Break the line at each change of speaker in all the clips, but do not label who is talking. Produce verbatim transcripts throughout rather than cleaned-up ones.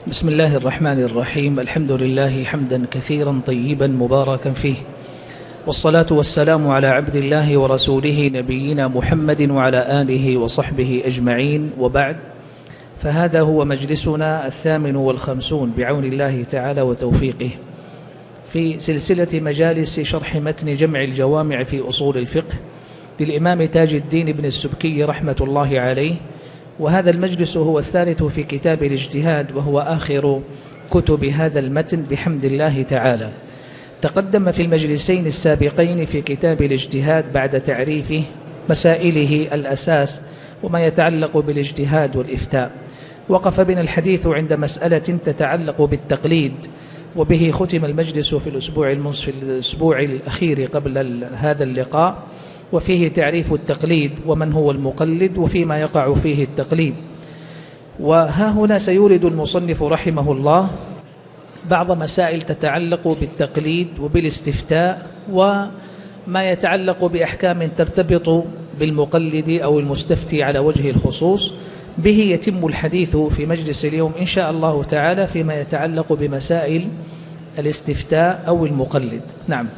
بسم الله الرحمن الرحيم. الحمد لله حمدا كثيرا طيبا مباركا فيه، والصلاة والسلام على عبد الله ورسوله نبينا محمد وعلى آله وصحبه أجمعين، وبعد، فهذا هو مجلسنا الثامن والخمسون بعون الله تعالى وتوفيقه في سلسلة مجالس شرح متن جمع الجوامع في أصول الفقه للإمام تاج الدين بن السبكي رحمة الله عليه. وهذا المجلس هو الثالث في كتاب الاجتهاد، وهو آخر كتب هذا المتن بحمد الله تعالى. تقدم في المجلسين السابقين في كتاب الاجتهاد بعد تعريفه مسائله الأساس وما يتعلق بالاجتهاد والإفتاء. وقف بنا الحديث عند مسألة تتعلق بالتقليد، وبه ختم المجلس في الأسبوع, في الأسبوع الأخير قبل هذا اللقاء، وفيه تعريف التقليد ومن هو المقلد وفيما يقع فيه التقليد. وها هنا سيورد المصنف رحمه الله بعض مسائل تتعلق بالتقليد وبالاستفتاء وما يتعلق بأحكام ترتبط بالمقلد أو المستفتي على وجه الخصوص. به يتم الحديث في مجلس اليوم إن شاء الله تعالى فيما يتعلق بمسائل الاستفتاء أو المقلد. نعم.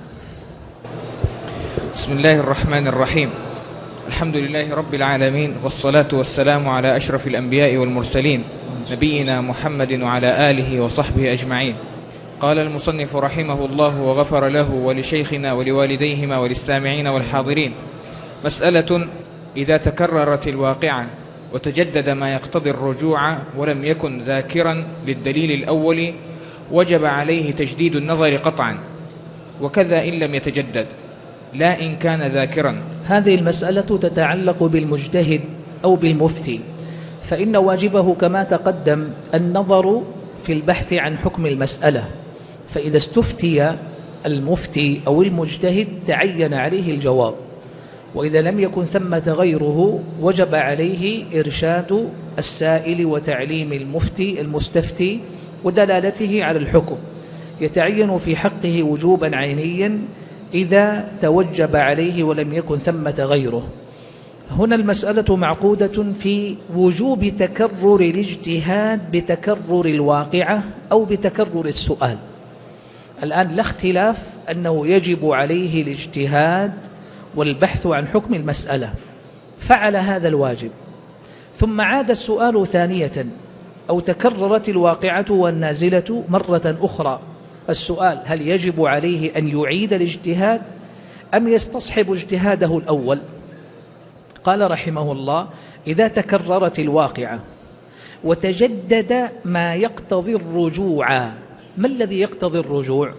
بسم الله الرحمن الرحيم. الحمد لله رب العالمين، والصلاة والسلام على أشرف الأنبياء والمرسلين نبينا محمد وعلى آله وصحبه أجمعين. قال المصنف رحمه الله وغفر له ولشيخنا ولوالديهما وللسامعين والحاضرين: مسألة: إذا تكررت الواقعة وتجدد ما يقتضي الرجوع ولم يكن ذاكرا للدليل الأول وجب عليه تجديد النظر قطعا، وكذا إن لم يتجدد، لا إن كان ذاكرا.
هذه المسألة تتعلق بالمجتهد أو بالمفتي، فإن واجبه كما تقدم النظر في البحث عن حكم المسألة. فإذا استفتي المفتي أو المجتهد تعين عليه الجواب، وإذا لم يكن ثمة غيره وجب عليه إرشاد السائل وتعليم المفتي المستفتي ودلالته على الحكم. يتعين في حقه وجوبا عينيا إذا توجب عليه ولم يكن ثمة غيره. هنا المسألة معقودة في وجوب تكرر الاجتهاد بتكرر الواقعة أو بتكرر السؤال. الآن لا اختلاف أنه يجب عليه الاجتهاد والبحث عن حكم المسألة، فعل هذا الواجب ثم عاد السؤال ثانية، أو تكررت الواقعة والنازلة مرة أخرى. السؤال: هل يجب عليه أن يعيد الاجتهاد أم يستصحب اجتهاده الأول؟ قال رحمه الله: إذا تكررت الواقعة وتجدد ما يقتضي الرجوع. ما الذي يقتضي الرجوع؟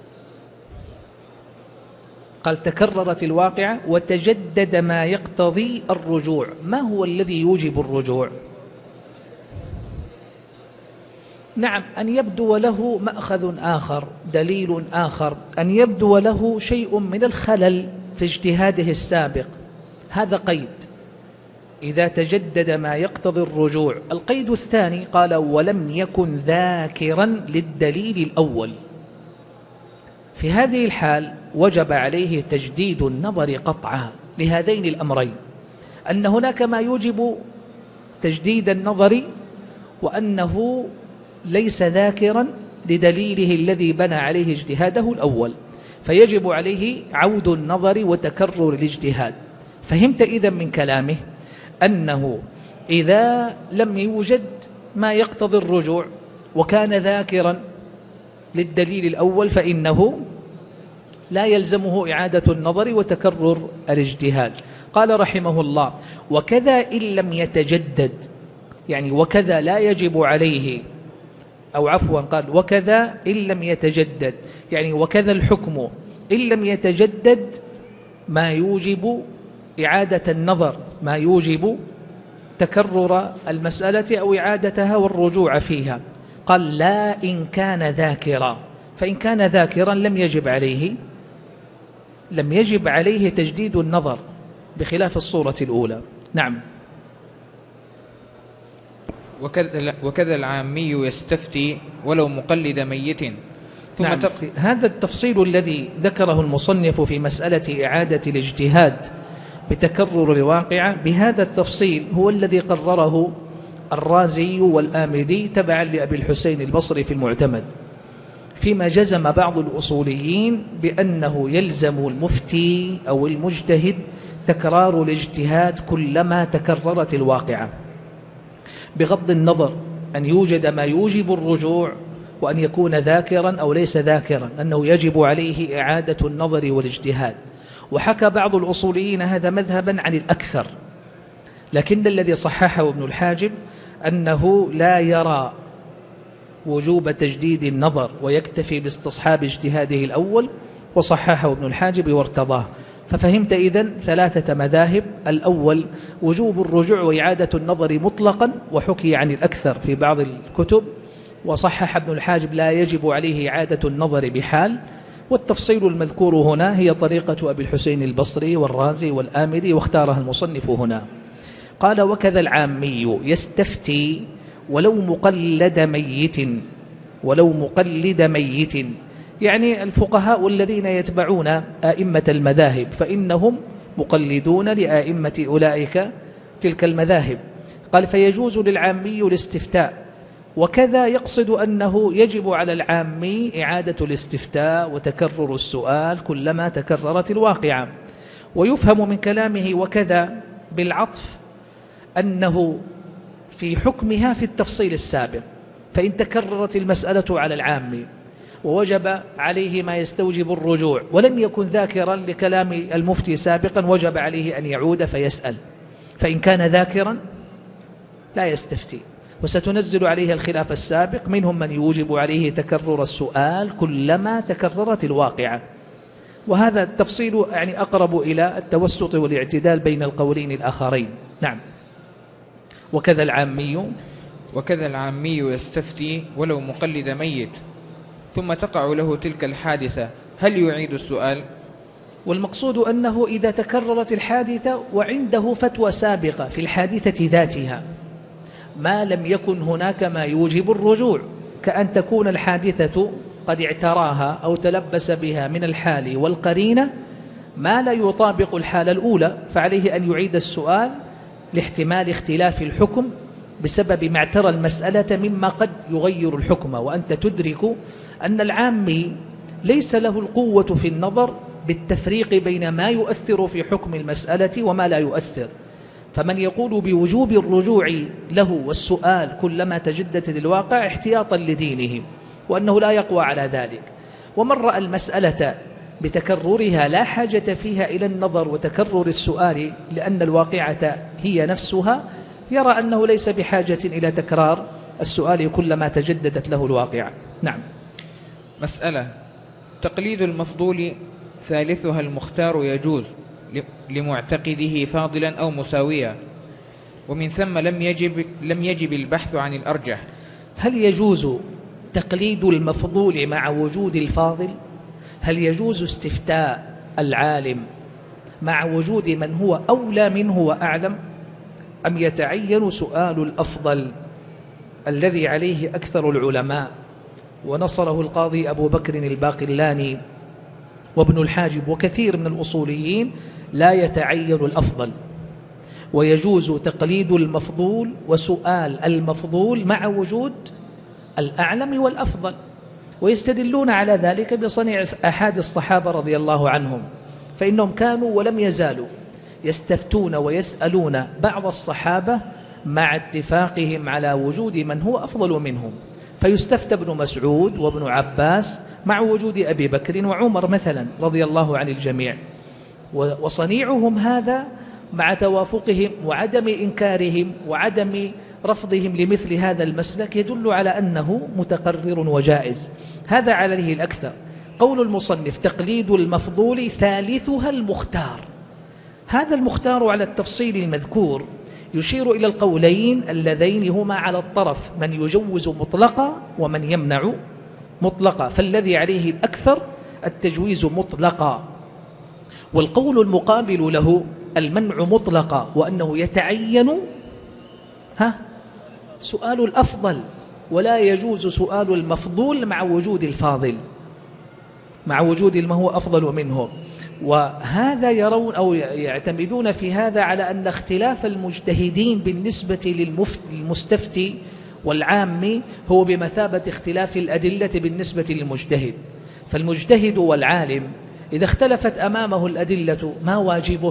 قال: تكررت الواقعة وتجدد ما يقتضي الرجوع. ما هو الذي يوجب الرجوع؟ نعم، أن يبدو له مأخذ آخر، دليل آخر، أن يبدو له شيء من الخلل في اجتهاده السابق. هذا قيد إذا تجدد ما يقتضي الرجوع. القيد الثاني قال: ولم يكن ذاكرا للدليل الأول. في هذه الحال وجب عليه تجديد النظر قطعا لهذين الأمرين: أن هناك ما يوجب تجديد النظر، وأنه ليس ذاكرا لدليله الذي بنى عليه اجتهاده الأول، فيجب عليه عود النظر وتكرر الاجتهاد. فهمت إذن من كلامه أنه إذا لم يوجد ما يقتضي الرجوع وكان ذاكرا للدليل الأول فإنه لا يلزمه إعادة النظر وتكرر الاجتهاد. قال رحمه الله: وكذا إن لم يتجدد، يعني وكذا لا يجب عليه، أو عفوا قال وكذا إن لم يتجدد، يعني وكذا الحكم إن لم يتجدد ما يوجب إعادة النظر، ما يوجب تكرر المسألة أو إعادتها والرجوع فيها. قال: لا إن كان ذاكرا. فإن كان ذاكرا لم يجب عليه لم يجب عليه تجديد النظر بخلاف الصورة الأولى. نعم.
وكذا, وكذا العامي يستفتي ولو مقلد ميت.
ثم نعم. هذا التفصيل الذي ذكره المصنف في مسألة إعادة الاجتهاد بتكرر الواقعة، بهذا التفصيل هو الذي قرره الرازي والآمدي تبعا لأبي الحسين البصري في المعتمد، فيما جزم بعض الأصوليين بأنه يلزم المفتي أو المجتهد تكرار الاجتهاد كلما تكررت الواقعة، بغض النظر أن يوجد ما يوجب الرجوع وأن يكون ذاكرا أو ليس ذاكرا، أنه يجب عليه إعادة النظر والاجتهاد. وحكى بعض الأصوليين هذا مذهبا عن الأكثر، لكن الذي صححه ابن الحاجب أنه لا يرى وجوب تجديد النظر ويكتفي باستصحاب اجتهاده الأول، وصححه ابن الحاجب وارتضاه. ففهمت إذن ثلاثة مذاهب: الأول وجوب الرجوع وإعادة النظر مطلقا، وحكي عن الأكثر في بعض الكتب، وصحح ابن الحاجب لا يجب عليه إعادة النظر بحال. والتفصيل المذكور هنا هي طريقة أبي الحسين البصري والرازي والآمدي، واختارها المصنف هنا. قال: وكذا العامي يستفتي ولو مقلد ميت، ولو مقلد ميت، يعني الفقهاء الذين يتبعون آئمة المذاهب فإنهم مقلدون لآئمة أولئك تلك المذاهب. قال: فيجوز للعامي الاستفتاء، وكذا يقصد أنه يجب على العامي إعادة الاستفتاء وتكرر السؤال كلما تكررت الواقعة. ويفهم من كلامه وكذا بالعطف أنه في حكمها في التفصيل السابق، فإن تكررت المسألة على العامي ووجب عليه ما يستوجب الرجوع ولم يكن ذاكرا لكلام المفتي سابقا وجب عليه أن يعود فيسأل، فإن كان ذاكرا لا يستفتي. وستنزل عليه الخلاف السابق، منهم من يوجب عليه تكرر السؤال كلما تكررت الواقعة. وهذا التفصيل يعني أقرب إلى التوسط والاعتدال بين القولين الآخرين. نعم. وكذا العامي
وكذا العامي يستفتي ولو مقلد ميت، ثم تقع له تلك الحادثة، هل يعيد السؤال؟
والمقصود أنه إذا تكررت الحادثة وعنده فتوى سابقة في الحادثة ذاتها، ما لم يكن هناك ما يوجب الرجوع، كأن تكون الحادثة قد اعتراها أو تلبس بها من الحال والقرينة ما لا يطابق الحالة الأولى، فعليه أن يعيد السؤال لاحتمال اختلاف الحكم بسبب ما اعترى المسألة مما قد يغير الحكم. وأنت تدرك أن العامي ليس له القوة في النظر بالتفريق بين ما يؤثر في حكم المسألة وما لا يؤثر، فمن يقول بوجوب الرجوع له والسؤال كلما تجدت الواقع احتياطا لدينه، وأنه لا يقوى على ذلك. ومن رأى المسألة بتكررها لا حاجة فيها إلى النظر وتكرر السؤال لأن الواقعة هي نفسها، يرى أنه ليس بحاجة إلى تكرار السؤال كلما تجددت له الواقعة. نعم.
مسألة: تقليد المفضول ثالثها المختار يجوز لمعتقده فاضلا أو مساويا، ومن ثم لم يجب, لم يجب البحث عن الأرجح.
هل يجوز تقليد المفضول مع وجود الفاضل؟ هل يجوز استفتاء العالم مع وجود من هو أولى منه وأعلم، أم يتعين سؤال الأفضل الذي عليه أكثر العلماء ونصره القاضي أبو بكر الباقلاني وابن الحاجب وكثير من الأصوليين؟ لا يتعين الأفضل، ويجوز تقليد المفضول وسؤال المفضول مع وجود الأعلم والأفضل. ويستدلون على ذلك بصنيع أحد الصحابة رضي الله عنهم، فإنهم كانوا ولم يزالوا يستفتون ويسألون بعض الصحابة مع اتفاقهم على وجود من هو أفضل منهم، فيستفتى ابن مسعود وابن عباس مع وجود أبي بكر وعمر مثلا رضي الله عن الجميع. وصنيعهم هذا مع توافقهم وعدم إنكارهم وعدم رفضهم لمثل هذا المسلك يدل على أنه متقرر وجائز. هذا عليه الأكثر. قول المصنف تقليد المفضول ثالثها المختار، هذا المختار على التفصيل المذكور يشير إلى القولين اللذين هما على الطرف، من يجوز مطلقا ومن يمنع مطلقا، فالذي عليه الأكثر التجويز مطلقا، والقول المقابل له المنع مطلقا، وأنه يتعين ها سؤال الأفضل، ولا يجوز سؤال المفضول مع وجود الفاضل، مع وجود ما هو أفضل منه. وهذا يرون أو يعتمدون في هذا على أن اختلاف المجتهدين بالنسبة للمستفتي والعام هو بمثابة اختلاف الأدلة بالنسبة للمجتهد. فالمجتهد والعالم إذا اختلفت أمامه الأدلة ما واجبه؟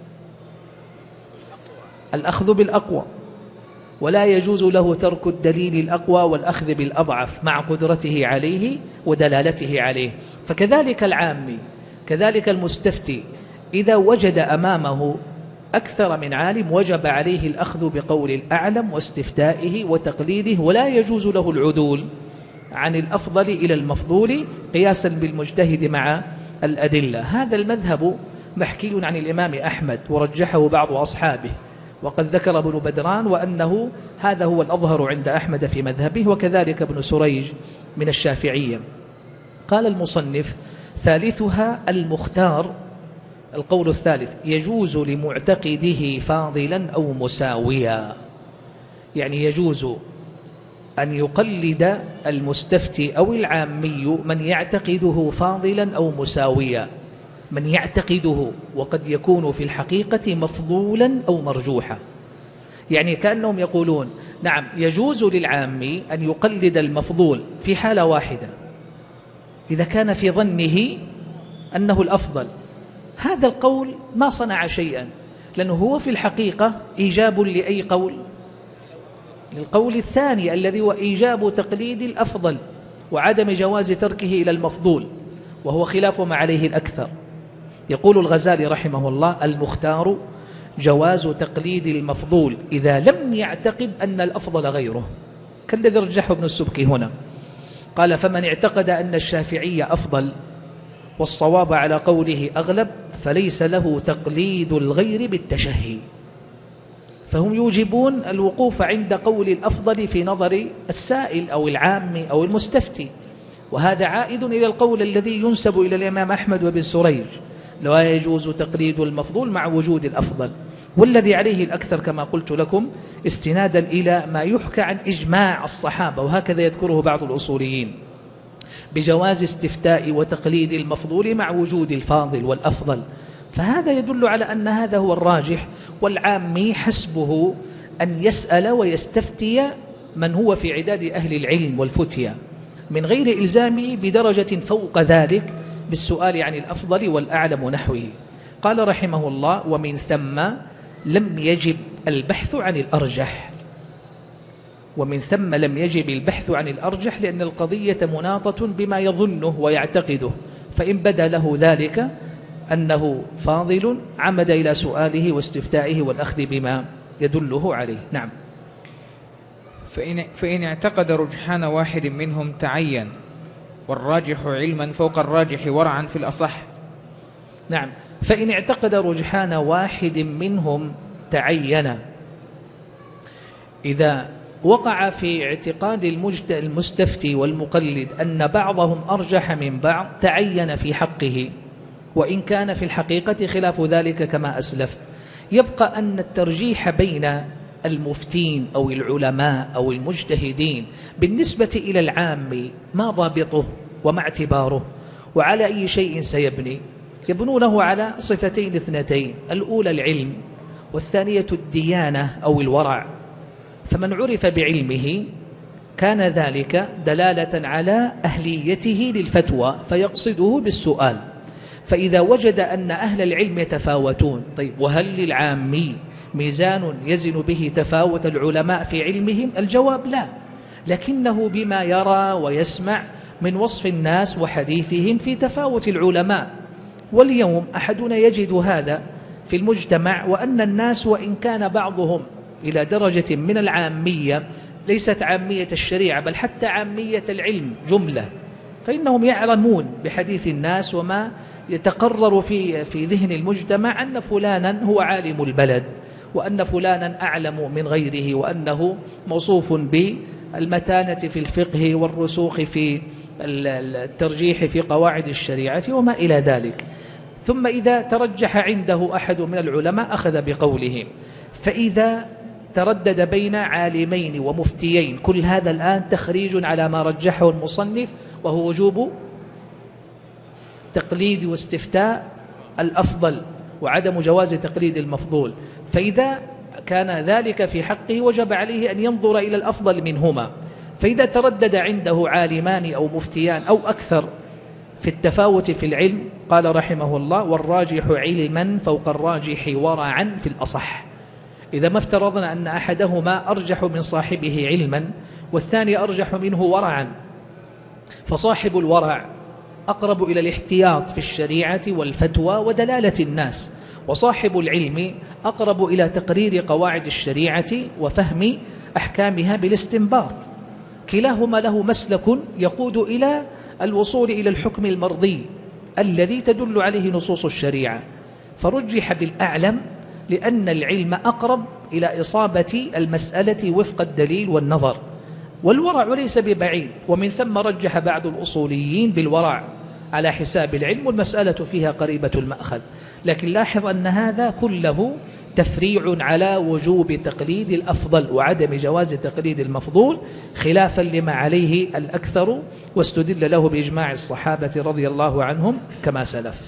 الأخذ بالأقوى، ولا يجوز له ترك الدليل الأقوى والأخذ بالأضعف مع قدرته عليه ودلالته عليه. فكذلك العامي كذلك المستفتي إذا وجد أمامه أكثر من عالم وجب عليه الأخذ بقول الأعلم واستفتائه وتقليده، ولا يجوز له العدول عن الأفضل إلى المفضول قياسا بالمجتهد مع الأدلة. هذا المذهب محكي عن الإمام أحمد ورجحه بعض أصحابه، وقد ذكر ابن بدران وأنه هذا هو الأظهر عند أحمد في مذهبه، وكذلك ابن سريج من الشافعية. قال المصنف: ثالثها المختار. القول الثالث: يجوز لمعتقده فاضلا أو مساويا، يعني يجوز أن يقلد المستفتي أو العامي من يعتقده فاضلا أو مساويا، من يعتقده وقد يكون في الحقيقة مفضولا أو مرجوحا. يعني كأنهم يقولون نعم يجوز للعامي أن يقلد المفضول في حالة واحدة، إذا كان في ظنه أنه الأفضل. هذا القول ما صنع شيئا، لأنه هو في الحقيقة إيجاب لأي قول؟ للقول الثاني الذي هو إيجاب تقليد الأفضل وعدم جواز تركه إلى المفضول، وهو خلاف ما عليه الأكثر. يقول الغزالي رحمه الله: المختار جواز تقليد المفضول إذا لم يعتقد أن الأفضل غيره، كالذي رجحه ابن السبكي هنا. قال: فمن اعتقد أن الشافعي أفضل والصواب على قوله أغلب فليس له تقليد الغير بالتشهي. فهم يوجبون الوقوف عند قول الأفضل في نظر السائل أو العام أو المستفتي، وهذا عائد إلى القول الذي ينسب إلى الإمام أحمد وابن سريج: لا يجوز تقليد المفضول مع وجود الأفضل، والذي عليه الأكثر كما قلت لكم استنادا إلى ما يحكى عن إجماع الصحابة، وهكذا يذكره بعض الأصوليين، بجواز استفتاء وتقليد المفضول مع وجود الفاضل والأفضل. فهذا يدل على أن هذا هو الراجح، والعامي حسبه أن يسأل ويستفتي من هو في عداد أهل العلم والفتية من غير إلزامه بدرجة فوق ذلك بالسؤال عن الأفضل والأعلم ونحوه. قال رحمه الله: ومن ثم لم يجب البحث عن الأرجح. ومن ثم لم يجب البحث عن الأرجح لأن القضية مناطة بما يظنه ويعتقده، فإن بدا له ذلك أنه فاضل عمد إلى سؤاله واستفتائه والأخذ بما يدله عليه. نعم.
فإن, فإن اعتقد رجحان واحد منهم تعين، والراجح علما فوق الراجح ورعا في الأصح.
نعم. فإن اعتقد رجحان واحد منهم تعين، إذا وقع في اعتقاد المستفتي والمقلد أن بعضهم أرجح من بعض تعين في حقه، وإن كان في الحقيقة خلاف ذلك كما أسلفت. يبقى أن الترجيح بين المفتين أو العلماء أو المجتهدين بالنسبة إلى العام ما ضابطه وما اعتباره وعلى أي شيء سيبني؟ يبنونه على صفتين اثنتين: الأولى العلم، والثانية الديانة أو الورع. فمن عرف بعلمه كان ذلك دلالة على أهليته للفتوى فيقصده بالسؤال. فإذا وجد أن أهل العلم يتفاوتون، طيب وهل للعامي ميزان يزن به تفاوت العلماء في علمهم؟ الجواب لا، لكنه بما يرى ويسمع من وصف الناس وحديثهم في تفاوت العلماء. واليوم أحدنا يجد هذا في المجتمع، وأن الناس وإن كان بعضهم إلى درجة من العامية ليست عامية الشريعة بل حتى عامية العلم جملة، فإنهم يعلمون بحديث الناس وما يتقرر في في ذهن المجتمع أن فلانا هو عالم البلد، وأن فلانا أعلم من غيره، وأنه موصوف بالمتانة في الفقه والرسوخ في الترجيح في قواعد الشريعة وما إلى ذلك. ثم إذا ترجح عنده أحد من العلماء أخذ بقولهم. فإذا تردد بين عالمين ومفتيين، كل هذا الآن تخريج على ما رجحه المصنف، وهو وجوب تقليد واستفتاء الأفضل وعدم جواز تقليد المفضول. فإذا كان ذلك في حقه وجب عليه أن ينظر إلى الأفضل منهما. فإذا تردد عنده عالمان أو مفتيان أو أكثر في التفاوت في العلم قال رحمه الله: والراجح علما فوق الراجح ورعا في الأصح. إذا ما افترضنا أن أحدهما أرجح من صاحبه علما والثاني أرجح منه ورعا، فصاحب الورع أقرب إلى الاحتياط في الشريعة والفتوى ودلالة الناس، وصاحب العلم أقرب إلى تقرير قواعد الشريعة وفهم أحكامها بالاستنباط. كلاهما له مسلك يقود إلى الوصول إلى الحكم المرضي الذي تدل عليه نصوص الشريعة، فرجح بالأعلم لأن العلم أقرب إلى إصابة المسألة وفق الدليل والنظر، والورع ليس ببعيد، ومن ثم رجح بعض الأصوليين بالورع على حساب العلم، والمسألة فيها قريبة المأخذ. لكن لاحظ أن هذا كله تفريع على وجوب تقليد الأفضل وعدم جواز تقليد المفضول، خلافا لما عليه الأكثر، واستدل له بإجماع الصحابة رضي الله عنهم كما سلف.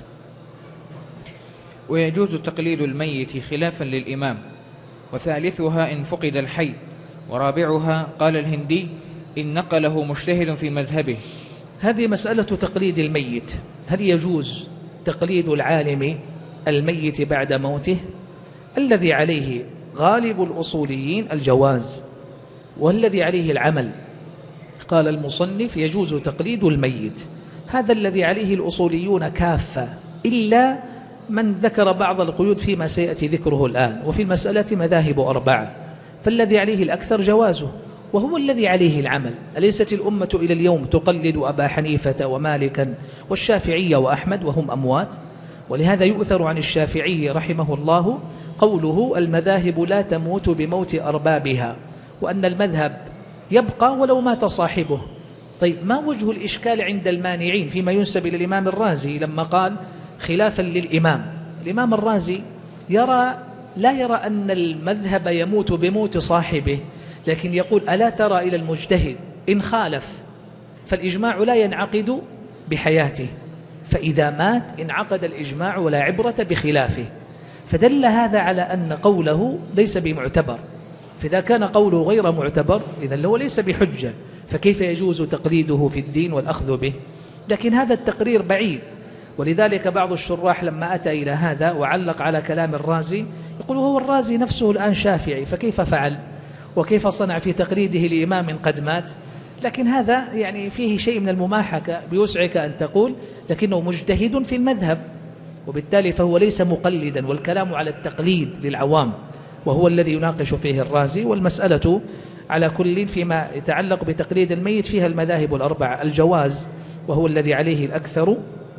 ويجوز تقليد الميت خلافا للإمام، وثالثها إن فقد الحي، ورابعها قال الهندي إن نقله مجتهد في مذهبه.
هذه مسألة تقليد الميت، هل يجوز تقليد العالم الميت بعد موته؟ الذي عليه غالب الأصوليين الجواز، والذي عليه العمل. قال المصنف يجوز تقليد الميت، هذا الذي عليه الأصوليون كافة، إلا من ذكر بعض القيود فيما سيأتي ذكره الآن. وفي المسألة مذاهب أربعة، فالذي عليه الأكثر جوازه، وهو الذي عليه العمل. أليست الأمة إلى اليوم تقلد أبا حنيفة ومالكا والشافعية وأحمد وهم أموات؟ ولهذا يؤثر عن الشافعي رحمه الله قوله: المذاهب لا تموت بموت أربابها، وأن المذهب يبقى ولو مات صاحبه. طيب، ما وجه الإشكال عند المانعين فيما ينسب إلى الإمام الرازي لما قال خلافا للإمام؟ الإمام الرازي يرى لا يرى أن المذهب يموت بموت صاحبه، لكن يقول: ألا ترى إلى المجتهد إن خالف فالإجماع لا ينعقد بحياته، فإذا مات انعقد الإجماع ولا عبرة بخلافه. فدل هذا على أن قوله ليس بمعتبر، فإذا كان قوله غير معتبر إذن هو ليس بحجة، فكيف يجوز تقليده في الدين والأخذ به؟ لكن هذا التقرير بعيد، ولذلك بعض الشراح لما أتى إلى هذا وعلق على كلام الرازي يقول: هو الرازي نفسه الآن شافعي، فكيف فعل وكيف صنع في تقليده لإمام قد مات؟ لكن هذا يعني فيه شيء من المماحكة، بيسعك أن تقول لكنه مجتهد في المذهب، وبالتالي فهو ليس مقلدا، والكلام على التقليد للعوام، وهو الذي يناقش فيه الرازي. والمسألة على كل فيما يتعلق بتقليد الميت فيها المذاهب الأربعة: الجواز وهو الذي عليه الأكثر،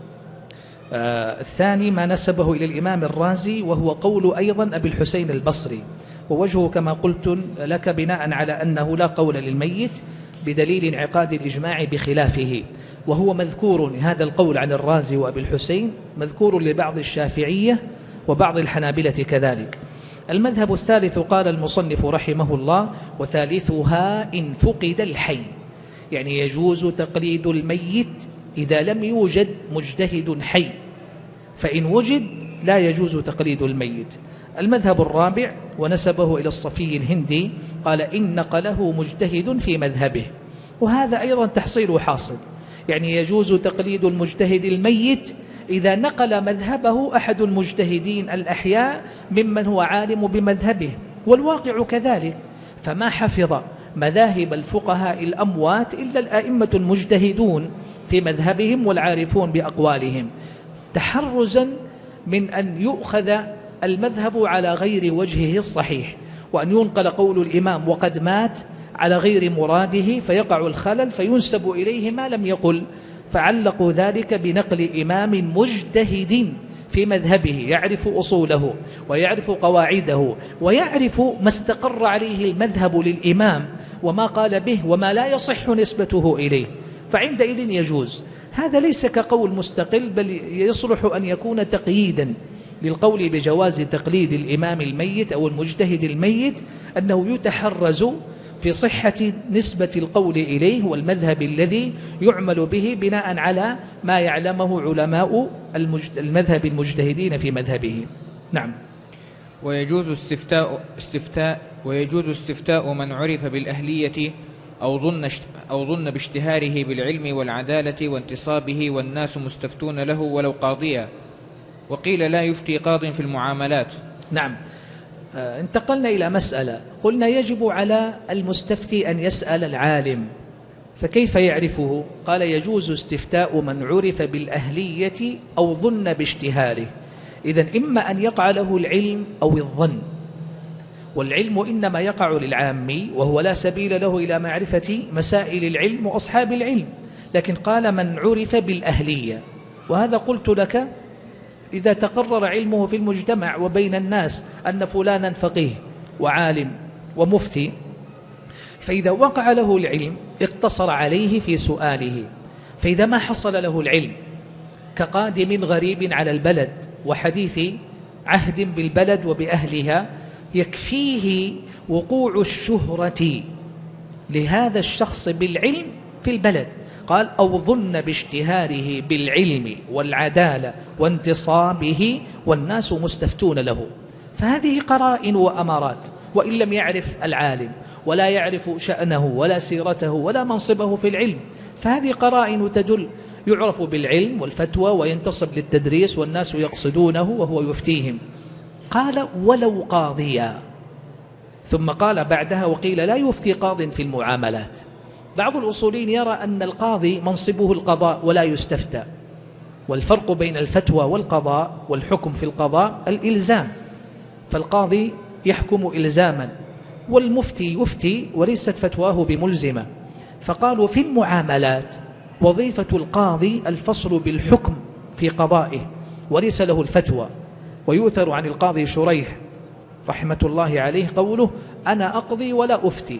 آه الثاني ما نسبه إلى الإمام الرازي وهو قول أيضا أبي الحسين البصري، ووجهه كما قلت لك بناء على أنه لا قول للميت بدليل انعقاد الإجماع بخلافه، وهو مذكور هذا القول عن الرازي وأبي الحسين مذكور لبعض الشافعية وبعض الحنابلة كذلك. المذهب الثالث قال المصنف رحمه الله: وثالثها إن فقد الحي، يعني يجوز تقليد الميت إذا لم يوجد مجتهد حي، فإن وجد لا يجوز تقليد الميت. المذهب الرابع ونسبه إلى الصفي الهندي قال: إن نقله مجتهد في مذهبه، وهذا أيضا تحصيل حاصل، يعني يجوز تقليد المجتهد الميت إذا نقل مذهبه أحد المجتهدين الأحياء ممن هو عالم بمذهبه، والواقع كذلك، فما حفظ مذاهب الفقهاء الأموات إلا الأئمة المجتهدون في مذهبهم والعارفون بأقوالهم، تحرزا من أن يؤخذ المذهب على غير وجهه الصحيح، وأن ينقل قول الإمام وقد مات على غير مراده فيقع الخلل فينسب إليه ما لم يقل. فعلقوا ذلك بنقل إمام مجتهد في مذهبه يعرف أصوله ويعرف قواعده ويعرف ما استقر عليه المذهب للإمام وما قال به وما لا يصح نسبته إليه، فعندئذ يجوز. هذا ليس كقول مستقل، بل يصلح أن يكون تقييدا للقول بجواز تقليد الإمام الميت أو المجتهد الميت، أنه يتحرز في صحة نسبة القول إليه والمذهب الذي يعمل به بناء على ما يعلمه علماء المذهب المجتهدين في مذهبه. نعم.
ويجوز استفتاء, استفتاء ويجوز استفتاء من عرف بالأهلية أو ظن, أو ظن باشتهاره بالعلم والعدالة وانتصابه والناس مستفتون له ولو قاضيا. وقيل لا يفتي قاض في المعاملات.
نعم. انتقلنا إلى مسألة قلنا يجب على المستفتي أن يسأل العالم، فكيف يعرفه؟ قال يجوز استفتاء من عرف بالأهلية أو ظن باشتهاره. إذن إما أن يقع له العلم أو الظن، والعلم إنما يقع للعامي وهو لا سبيل له إلى معرفة مسائل العلم وأصحاب العلم، لكن قال من عرف بالأهلية، وهذا قلت لك إذا تقرر علمه في المجتمع وبين الناس أن فلانا فقيه وعالم ومفتي، فإذا وقع له العلم اقتصر عليه في سؤاله. فإذا ما حصل له العلم كقادم غريب على البلد وحديث عهد بالبلد وبأهلها، يكفيه وقوع الشهرة لهذا الشخص بالعلم في البلد. قال أو ظن باشتهاره بالعلم والعدالة وانتصابه والناس مستفتون له. فهذه قرائن وأمارات، وإن لم يعرف العالم ولا يعرف شأنه ولا سيرته ولا منصبه في العلم، فهذه قرائن تدل يعرف بالعلم والفتوى وينتصب للتدريس والناس يقصدونه وهو يفتيهم. قال ولو قاضيا، ثم قال بعدها وقيل لا يفتي قاض في المعاملات. بعض الأصولين يرى أن القاضي منصبه القضاء ولا يستفتى، والفرق بين الفتوى والقضاء والحكم في القضاء الإلزام، فالقاضي يحكم إلزاما والمفتي يفتي وليست فتواه بملزمة. فقالوا في المعاملات وظيفة القاضي الفصل بالحكم في قضائه وليس له الفتوى. ويؤثر عن القاضي شريح رحمة الله عليه قوله أنا أقضي ولا أفتي.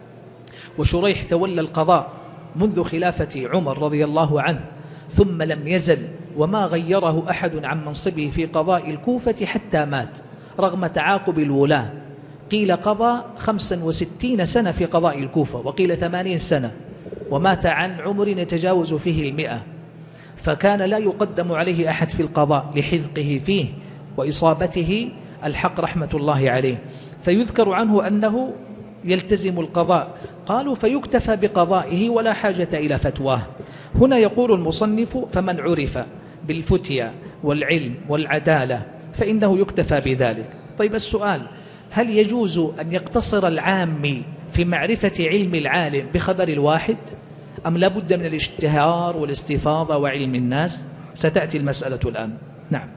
وشريح تولى القضاء منذ خلافة عمر رضي الله عنه، ثم لم يزل وما غيره أحد عن منصبه في قضاء الكوفة حتى مات رغم تعاقب الولاة. قيل قضى خمسا وستين سنة في قضاء الكوفة، وقيل ثمانين سنة، ومات عن عمر يتجاوز فيه المئة. فكان لا يقدم عليه أحد في القضاء لحذقه فيه وإصابته الحق رحمة الله عليه. فيذكر عنه أنه يلتزم القضاء. قالوا فيكتفى بقضائه ولا حاجة إلى فتواه. هنا يقول المصنف فمن عرف بالفتية والعلم والعدالة فإنه يكتفى بذلك. طيب السؤال، هل يجوز أن يقتصر العامي في معرفة علم العالم بخبر الواحد، أم لابد من الاشتهار والاستفاضة وعلم الناس؟ ستأتي المسألة الآن. نعم.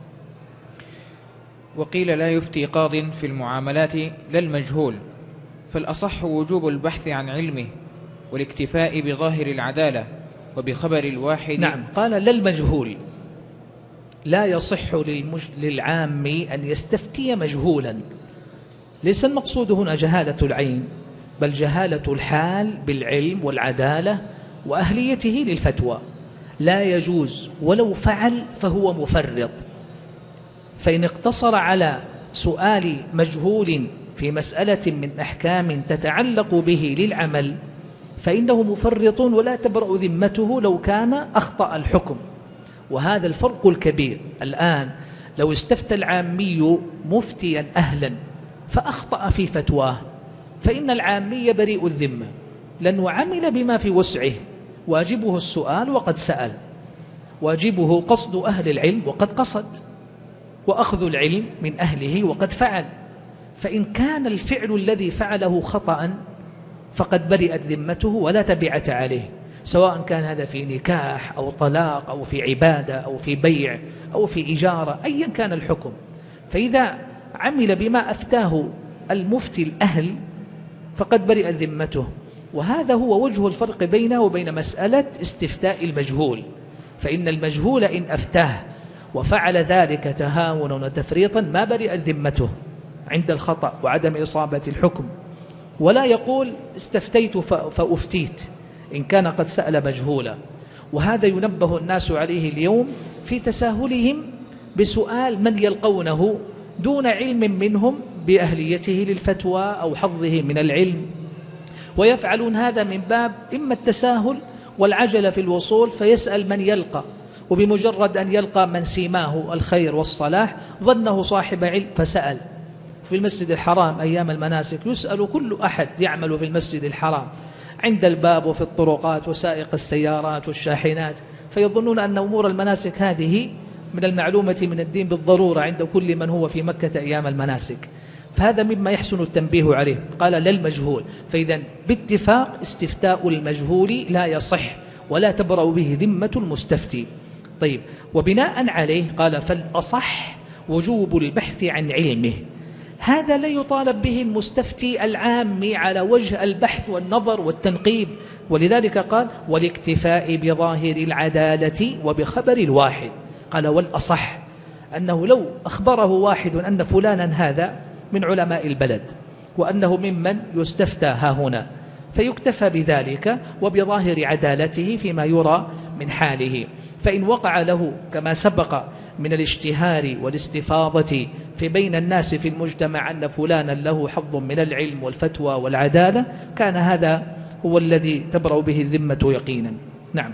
وقيل لا يفتي قاض في المعاملات لا المجهول، فالأصح وجوب البحث عن علمه والاكتفاء بظاهر العدالة وبخبر الواحد.
نعم. قال لا المجهول، لا يصح للمج... للعامي أن يستفتي مجهولا. ليس المقصود هنا جهالة العين، بل جهالة الحال بالعلم والعدالة وأهليته للفتوى. لا يجوز، ولو فعل فهو مفرط. فإن اقتصر على سؤال مجهول في مسألة من أحكام تتعلق به للعمل فإنه مفرط ولا تبرأ ذمته لو كان أخطأ الحكم. وهذا الفرق الكبير. الآن لو استفتى العامي مفتيا أهلا فأخطأ في فتواه فإن العامي بريء الذمة، لأنه عمل بما في وسعه، واجبه السؤال وقد سأل، واجبه قصد أهل العلم وقد قصد، وأخذ العلم من أهله وقد فعل. فإن كان الفعل الذي فعله خطأ فقد برئت ذمته ولا تبعة عليه، سواء كان هذا في نكاح أو طلاق أو في عبادة أو في بيع أو في إجارة، أيا كان الحكم. فإذا عمل بما أفتاه المفتي الأهل فقد برئت ذمته. وهذا هو وجه الفرق بينه وبين مسألة استفتاء المجهول. فإن المجهول إن أفتاه وفعل ذلك تهاونا وتفريطا ما برئت ذمته عند الخطأ وعدم إصابة الحكم، ولا يقول استفتيت فأفتيت إن كان قد سأل مجهولا. وهذا ينبه الناس عليه اليوم في تساهلهم بسؤال من يلقونه دون علم منهم بأهليته للفتوى أو حظه من العلم ويفعلون هذا من باب إما التساهل والعجلة في الوصول، فيسأل من يلقى، وبمجرد أن يلقى من سيماه الخير والصلاح ظنه صاحب علم فسأل. في المسجد الحرام أيام المناسك يسأل كل أحد يعمل في المسجد الحرام عند الباب وفي الطرقات وسائق السيارات والشاحنات، فيظنون أن أمور المناسك هذه من المعلومة من الدين بالضرورة عند كل من هو في مكة أيام المناسك، فهذا مما يحسن التنبيه عليه. قال للمجهول، فإذا باتفاق استفتاء المجهول لا يصح ولا تبرأ به ذمة المستفتي. طيب، وبناء عليه قال فالأصح وجوب البحث عن علمه. هذا لا يطالب به المستفتي العام على وجه البحث والنظر والتنقيب، ولذلك قال والاكتفاء بظاهر العدالة وبخبر الواحد. قال والأصح أنه لو أخبره واحد أن فلانا هذا من علماء البلد وأنه ممن يستفتى ها هنا، فيكتفى بذلك وبظاهر عدالته فيما يرى من حاله. فإن وقع له كما سبق من الاشتهار والاستفاضة في بين الناس في المجتمع أن فلانا له حظ من العلم والفتوى والعدالة، كان هذا هو الذي تبرأ به الذمة يقينا. نعم.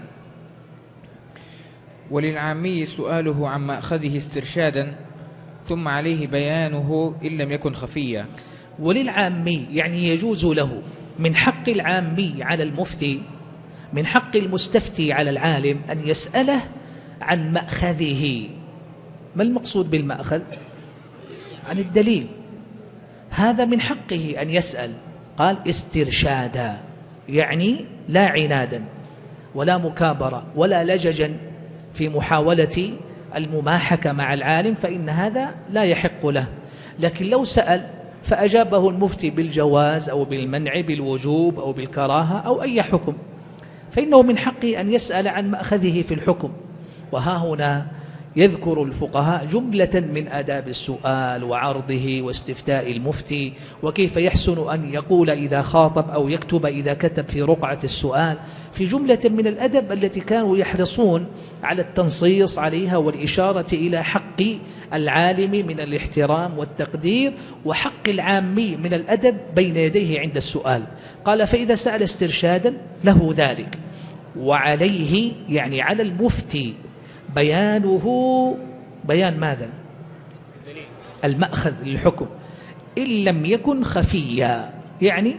وللعامي سؤاله عن مأخذه استرشادا ثم عليه بيانه إن لم يكن خفيا.
وللعامي يعني يجوز له، من حق العامي على المفتي، من حق المستفتي على العالم أن يسأله عن مأخذه. ما المقصود بالمأخذ؟ عن الدليل. هذا من حقه أن يسأل. قال استرشادا، يعني لا عنادا ولا مكابرة ولا لججا في محاولة المماحكة مع العالم، فإن هذا لا يحق له. لكن لو سأل فأجابه المفتي بالجواز أو بالمنع بالوجوب أو بالكراهة أو أي حكم، فإنه من حقه أن يسأل عن مأخذه في الحكم. وها هنا يذكر الفقهاء جملة من آداب السؤال وعرضه واستفتاء المفتي، وكيف يحسن أن يقول إذا خاطب أو يكتب إذا كتب في رقعة السؤال، في جملة من الأدب التي كانوا يحرصون على التنصيص عليها والإشارة إلى حق العالم من الاحترام والتقدير وحق العامي من الأدب بين يديه عند السؤال. قال فإذا سأل استرشادا له ذلك، وعليه يعني على المفتي بيانه، بيان ماذا؟ المأخذ للحكم إن لم يكن خفيا، يعني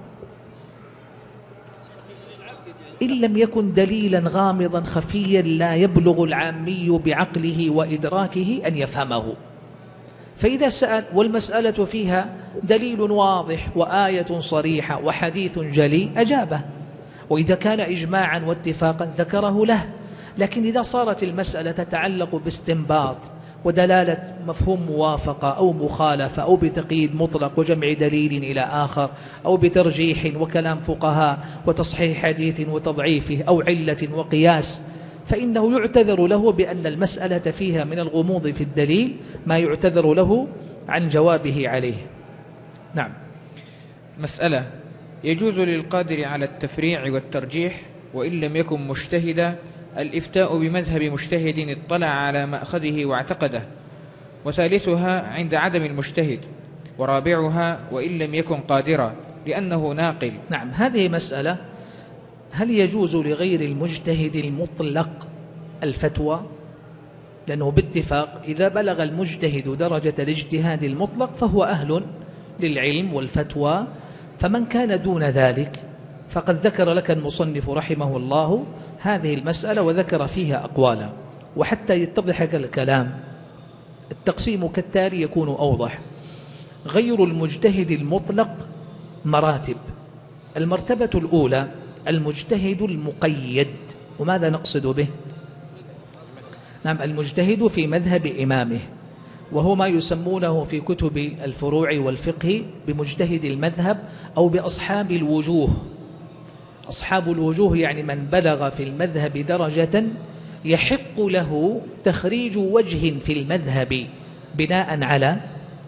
إن لم يكن دليلا غامضا خفيا لا يبلغ العامي بعقله وإدراكه أن يفهمه. فإذا سأل والمسألة فيها دليل واضح وآية صريحة وحديث جلي أجابه، وإذا كان إجماعا واتفاقا ذكره له. لكن إذا صارت المسألة تتعلق باستنباط ودلالة مفهوم موافقة أو مخالفة أو بتقييد مطلق وجمع دليل إلى آخر أو بترجيح وكلام فقهاء وتصحيح حديث وتضعيفه أو علة وقياس، فإنه يعتذر له بأن المسألة فيها من الغموض في الدليل ما يعتذر له عن جوابه عليه. نعم.
مسألة: يجوز للقادر على التفريع والترجيح وإن لم يكن مجتهدا الإفتاء بمذهب مجتهد اطلع على مأخذه واعتقده، وثالثها عند عدم المجتهد، ورابعها وإن لم يكن قادرا لأنه ناقل.
نعم، هذه مسألة: هل يجوز لغير المجتهد المطلق الفتوى؟ لأنه باتفاق إذا بلغ المجتهد درجة الاجتهاد المطلق فهو أهل للعلم والفتوى، فمن كان دون ذلك فقد ذكر لك المصنف رحمه الله هذه المسألة وذكر فيها أقوالا. وحتى يتضح الكلام التقسيم كالتالي يكون أوضح: غير المجتهد المطلق مراتب. المرتبة الأولى المجتهد المقيد. وماذا نقصد به؟ نعم، المجتهد في مذهب إمامه، وهو ما يسمونه في كتب الفروع والفقه بمجتهد المذهب أو بأصحاب الوجوه. أصحاب الوجوه يعني من بلغ في المذهب درجة يحق له تخريج وجه في المذهب بناء على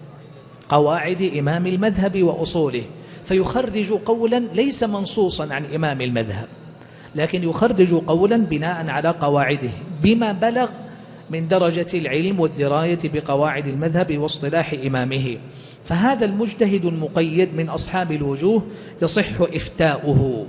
قواعد إمام المذهب وأصوله، فيخرج قولا ليس منصوصا عن إمام المذهب، لكن يخرج قولا بناء على قواعده بما بلغ من درجة العلم والدراية بقواعد المذهب واصطلاح إمامه. فهذا المجتهد المقيد من أصحاب الوجوه يصح إفتاؤه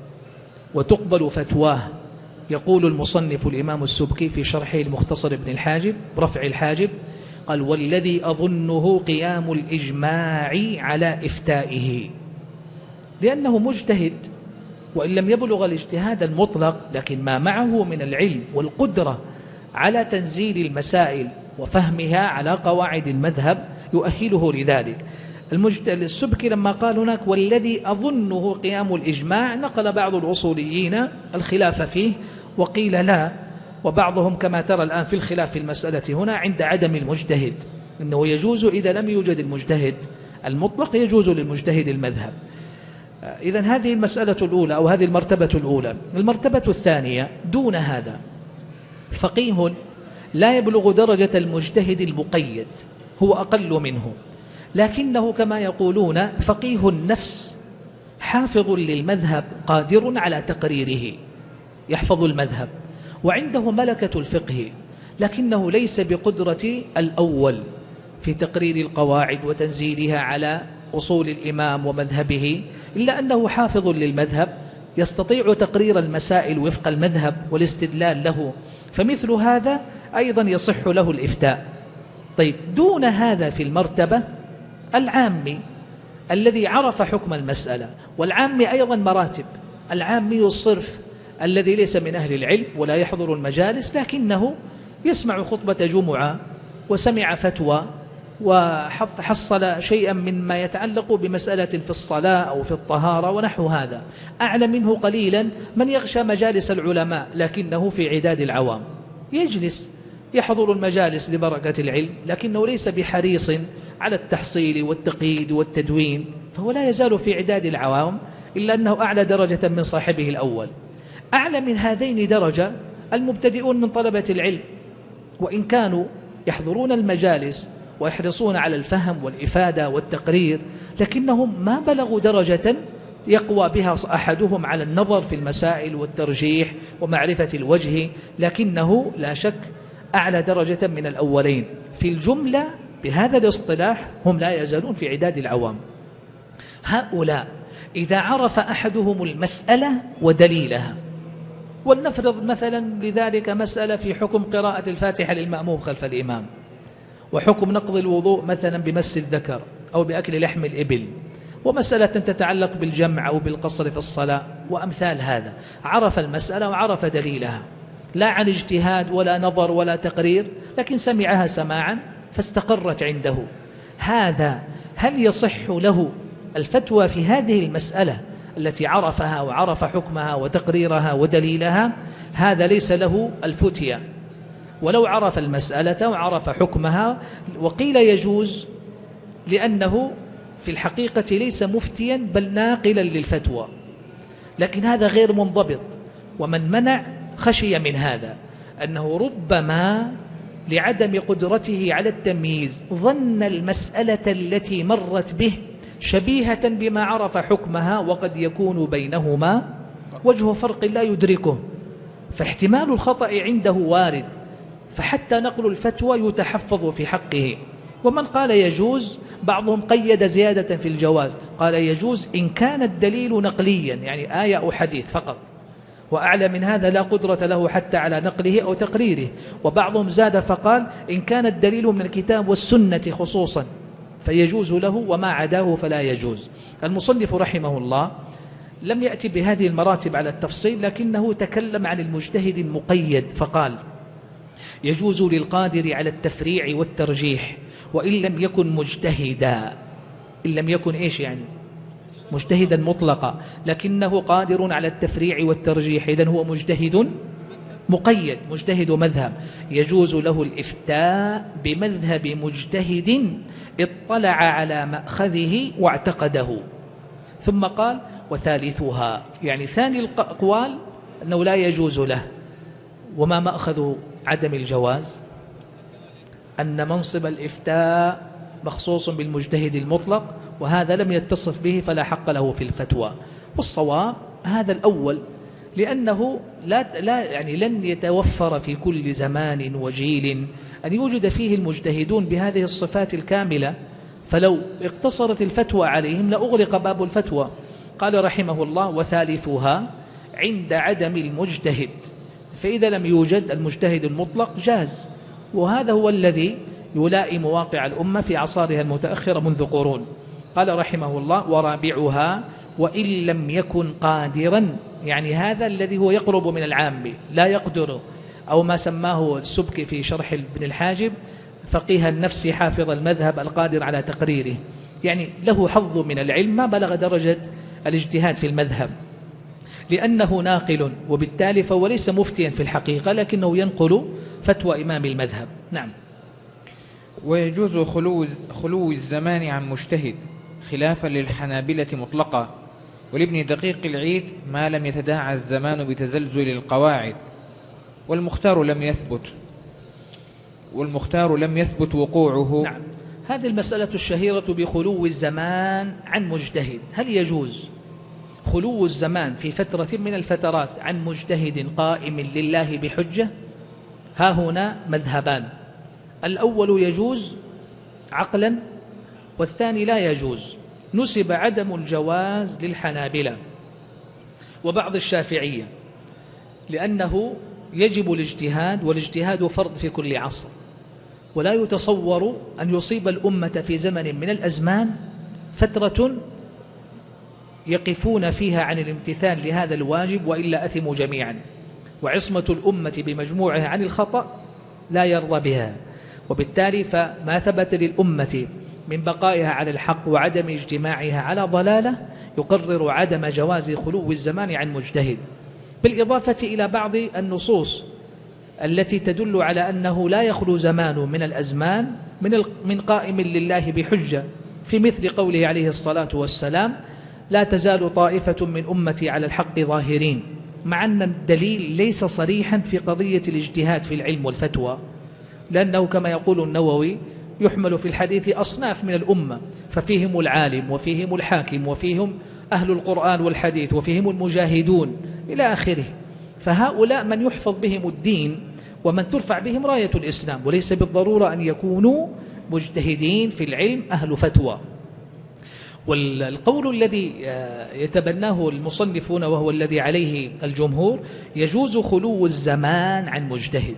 وتقبل فتواه. يقول المصنف الإمام السبكي في شرحه المختصر ابن الحاجب رفع الحاجب قال: والذي أظنه قيام الإجماع على إفتائه، لأنه مجتهد وإن لم يبلغ الاجتهاد المطلق، لكن ما معه من العلم والقدرة على تنزيل المسائل وفهمها على قواعد المذهب يؤهله لذلك. السبكي لما قال هناك والذي أظنه قيام الإجماع، نقل بعض الأصوليين الخلاف فيه وقيل لا، وبعضهم كما ترى الآن في الخلاف في المسألة هنا عند عدم المجتهد، إنه يجوز إذا لم يوجد المجتهد المطلق يجوز للمجتهد المذهب. إذن هذه المسألة الأولى أو هذه المرتبة الأولى. المرتبة الثانية دون هذا، فقيه لا يبلغ درجة المجتهد المقيد، هو أقل منه، لكنه كما يقولون فقيه النفس حافظ للمذهب قادر على تقريره، يحفظ المذهب وعنده ملكة الفقه، لكنه ليس بقدرة الأول في تقرير القواعد وتنزيلها على أصول الإمام ومذهبه، إلا أنه حافظ للمذهب يستطيع تقرير المسائل وفق المذهب والاستدلال له، فمثل هذا أيضا يصح له الإفتاء. طيب، دون هذا في المرتبة العامي الذي عرف حكم المسألة، والعامي أيضا مراتب. العامي الصرف الذي ليس من أهل العلم ولا يحضر المجالس، لكنه يسمع خطبة جمعة وسمع فتوى وحصل شيئا مما يتعلق بمسألة في الصلاة أو في الطهارة ونحو هذا. أعلى منه قليلا من يغشى مجالس العلماء لكنه في عداد العوام، يجلس يحضر المجالس لبركة العلم لكنه ليس بحريص على التحصيل والتقييد والتدوين، فهو لا يزال في عداد العوام، إلا أنه أعلى درجة من صاحبه الأول. أعلى من هذين درجة المبتدئون من طلبة العلم، وإن كانوا يحضرون المجالس ويحرصون على الفهم والإفادة والتقرير، لكنهم ما بلغوا درجة يقوى بها أحدهم على النظر في المسائل والترجيح ومعرفة الوجه، لكنه لا شك أعلى درجة من الأولين. في الجملة بهذا الاصطلاح هم لا يزالون في عداد العوام. هؤلاء إذا عرف أحدهم المسألة ودليلها، ولنفرض مثلا لذلك مسألة في حكم قراءة الفاتحة للمأموم خلف الإمام، وحكم نقض الوضوء مثلا بمس الذكر أو بأكل لحم الإبل، ومسألة تتعلق بالجمع أو بالقصر في الصلاة وأمثال هذا، عرف المسألة وعرف دليلها لا عن اجتهاد ولا نظر ولا تقرير، لكن سمعها سماعا فاستقرت عنده. هذا هل يصح له الفتوى في هذه المسألة التي عرفها وعرف حكمها وتقريرها ودليلها؟ هذا ليس له الفتية، ولو عرف المسألة وعرف حكمها. وقيل يجوز لأنه في الحقيقة ليس مفتيا بل ناقلا للفتوى، لكن هذا غير منضبط. ومن منع خشي من هذا أنه ربما لعدم قدرته على التمييز ظن المسألة التي مرت به شبيهة بما عرف حكمها، وقد يكون بينهما وجه فرق لا يدركه، فاحتمال الخطأ عنده وارد، فحتى نقل الفتوى يتحفظ في حقه. ومن قال يجوز، بعضهم قيد زيادة في الجواز، قال يجوز إن كان الدليل نقليا، يعني آية أو حديث فقط، وأعلى من هذا لا قدرة له حتى على نقله أو تقريره. وبعضهم زاد فقال إن كان الدليل من الكتاب والسنة خصوصا فيجوز له، وما عداه فلا يجوز. المصنف رحمه الله لم يأتي بهذه المراتب على التفصيل، لكنه تكلم عن المجتهد المقيد فقال يجوز للقادر على التفريع والترجيح وإن لم يكن مجتهدا. إن لم يكن إيش يعني؟ مجتهدا مطلقا، لكنه قادر على التفريع والترجيح، إذن هو مجتهد مقيد، مجتهد مذهب. يجوز له الإفتاء بمذهب مجتهد اطلع على مأخذه واعتقده. ثم قال وثالثها، يعني ثاني الأقوال أنه لا يجوز له. وما مأخذ عدم الجواز؟ أن منصب الإفتاء مخصوص بالمجتهد المطلق، وهذا لم يتصف به فلا حق له في الفتوى. والصواب هذا الأول، لأنه لا, لا يعني لن يتوفر في كل زمان وجيل أن يوجد فيه المجتهدون بهذه الصفات الكاملة، فلو اقتصرت الفتوى عليهم لأغلق باب الفتوى. قال رحمه الله: وثالثها عند عدم المجتهد، فإذا لم يوجد المجتهد المطلق جاز، وهذا هو الذي يلائم واقع الأمة في أعصارها المتأخرة منذ قرون. قال رحمه الله: ورابعها وإن لم يكن قادرا، يعني هذا الذي هو يقرب من العام لا يقدر، أو ما سماه السبكي في شرح ابن الحاجب فقيه النفس حافظ المذهب القادر على تقريره، يعني له حظ من العلم ما بلغ درجة الاجتهاد في المذهب، لأنه ناقل، وبالتالي فهو ليس مفتيا في الحقيقة لكنه ينقل فتوى إمام المذهب. نعم.
ويجوز خلو, خلو الزمان عن مجتهد خلافا للحنابلة مطلقا، ولابن دقيق العيد ما لم يتداعى الزمان بتزلزل القواعد، والمختار لم يثبت والمختار لم يثبت وقوعه.
نعم. هذه المسألة الشهيرة بخلو الزمان عن مجتهد، هل يجوز خلو الزمان في فترة من الفترات عن مجتهد قائم لله بحجة؟ ها هنا مذهبان: الأول يجوز عقلا، والثاني لا يجوز. نسب عدم الجواز للحنابلة وبعض الشافعية، لأنه يجب الاجتهاد، والاجتهاد فرض في كل عصر، ولا يتصور أن يصيب الأمة في زمن من الأزمان فترة يقفون فيها عن الامتثال لهذا الواجب وإلا أثموا جميعا، وعصمة الأمة بمجموعها عن الخطأ لا يرضى بها، وبالتالي فما ثبت للأمة من بقائها على الحق وعدم اجتماعها على ضلالة يقرر عدم جواز خلو الزمان عن مجتهد، بالإضافة إلى بعض النصوص التي تدل على أنه لا يخلو زمان من الأزمان من من قائم لله بحجة، في مثل قوله عليه الصلاة والسلام: لا تزال طائفة من أمتي على الحق ظاهرين، مع أن الدليل ليس صريحا في قضية الاجتهاد في العلم والفتوى، لأنه كما يقول النووي يحمل في الحديث أصناف من الأمة، ففيهم العالم وفيهم الحاكم وفيهم أهل القرآن والحديث وفيهم المجاهدون إلى آخره، فهؤلاء من يحفظ بهم الدين ومن ترفع بهم راية الإسلام، وليس بالضرورة أن يكونوا مجتهدين في العلم أهل فتوى. والقول الذي يتبناه المصنفون وهو الذي عليه الجمهور: يجوز خلو الزمان عن مجتهد،